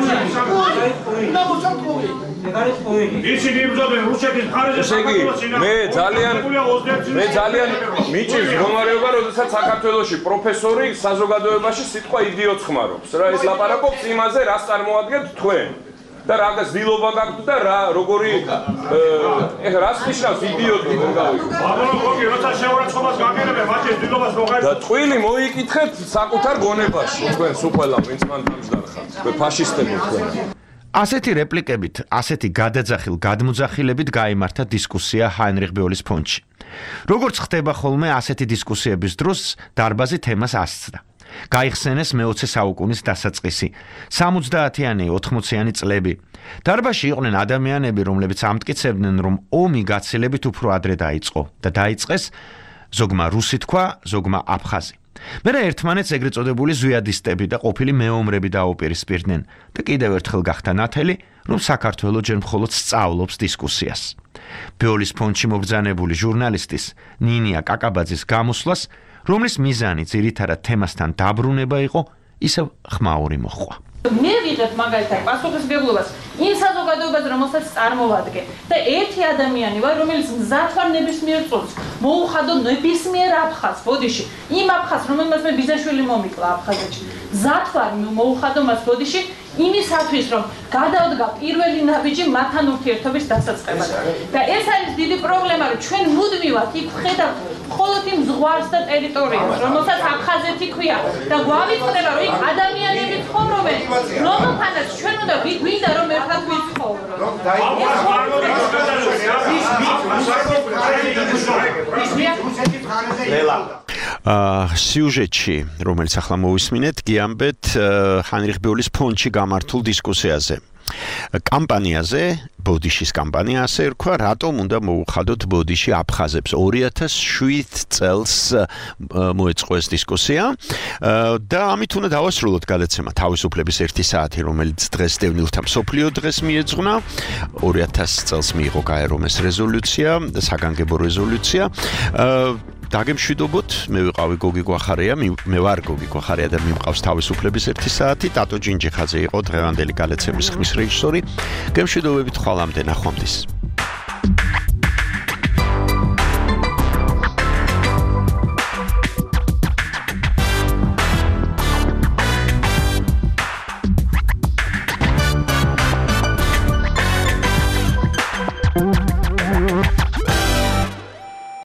ისინი იბრძოდნენ რუსეთის მხარეზე მე ძალიან მიჭირს მდგომარეობა როდესაც საქართველოში პროფესორი საზოგადოებაში სიტყვა იდიოტს ხმარობს რა ეს ლაპარაკობს იმაზე რას წარმოადგენთ თქვენ და რაღაც დილობა გაქვთ და რა როგორი ეხლა რას ნიშნავს იდიოტი ბაბონო გოგი როცა შეურაცხყოფას გაგერებენ მაშინ დილობას მოღაერთოთ და ტყვილი მოიკითხეთ საკუთარ გონებაში თქვენ სულ ყველა ვინც მან დამჯდარ ხართ თქვენ ფაშისტები თქვენ ასეთი რეპლიკებით ასეთი გადმოძახილებით გაიმართა დისკუსია ჰაინრიხ ბეოლის ფონდში როგორც ხდება ხოლმე ასეთი დისკუსიების დროს დარბაზი თემას ასწდა გაიხსენეს მე-20 საუკუნის დასაწყისი 70-იანი 80-იანი წლები დარბაზში იყვნენ ადამიანები რომლებიც ამტკიცებდნენ რომ ომი გაცილებით უფრო ადრე დაიწყო და დაიწყეს ზოგმა რუსი თქვა ზოგმა აფხაზი მერე ერთმანეთს ეგრეთ წოდებული ზვიადისტები და ყოფილი მეომრები დაუპირისპირდნენ და კიდევ ერთხელ გახდა ნათელი რომ საქართველო ჯერ მხოლოდ სწავლობს დისკუსიას ბეოლის ფონდში მობრძანებული ჟურნალისტის ნინია კაკაბაძის გამოსვლას რომლის მიზანი ძირითადად თემასთან დაბრუნება იყო, ისევ ხმაური მოჰყვა. მე ვიღებ მაგალითად პასუხისმგებლობას იმ საზოგადოებაზე, რომელსაც წარმოვადგენ და ერთი ადამიანი ვარ, რომელიც მზად ვარ ნებისმიერ წუთს მოუხადო ნებისმიერ აფხაზს, ბოდიში, იმ აფხაზს, რომელმაც მე ბიზაშვილი მომიკლა აფხაზეთში. მზად ვარ მოუხადო მას ბოდიში იმისათვის, რომ გადავდგა პირველი ნაბიჯი მათთან ურთიერთობის დასაწყებად. და ეს არის დიდი პრობლემა, რომ ჩვენ მუდმივად იქ ვხედავთ მხოლოდ იმ ზღვარს და ტერიტორიას, რომელსაც აფხაზეთი ქვია და გვავიწყდება, რომ იქ ადამიანები ცხოვრობენ, რომელთანაც ჩვენ უნდა გვინდა რომ ერთად ვიცხოვროთ. სიუჟეტში, რომელიც ახლა მოვისმინეთ, გიამბეთ ჰაინრიხ ბეოლის ფონდში გამართულ დისკუსიაზე. კამპანიაზე, ბოდიშის კამპანია ასე რქვა, რატომ უნდა მოუხადოთ ბოდიში აფხაზებს? 2007 წელს მოეწყო ეს დისკუსია და ამით უნდა დავასრულოთ გადაცემა თავისუფლების 1 საათი, რომელიც დღეს დევნილთა მსოფლიო დღეს მიეძღვნა. 2000 წელს მიიღო გაეროს რეზოლუცია, საგანგებო რეზოლუცია. დაგემშვიდობოთ, მე ვიყავი გოგი გვახარია, მე ვარ გოგი გვახარია და მიმყავს თავისუფლების 1 საათი. ტატო ჯინჯიხაძე იყო დღევანდელი გადაცემის ხმის რეჟისორი. გემშვიდობებით, ხვალამდე, ნახვამდის.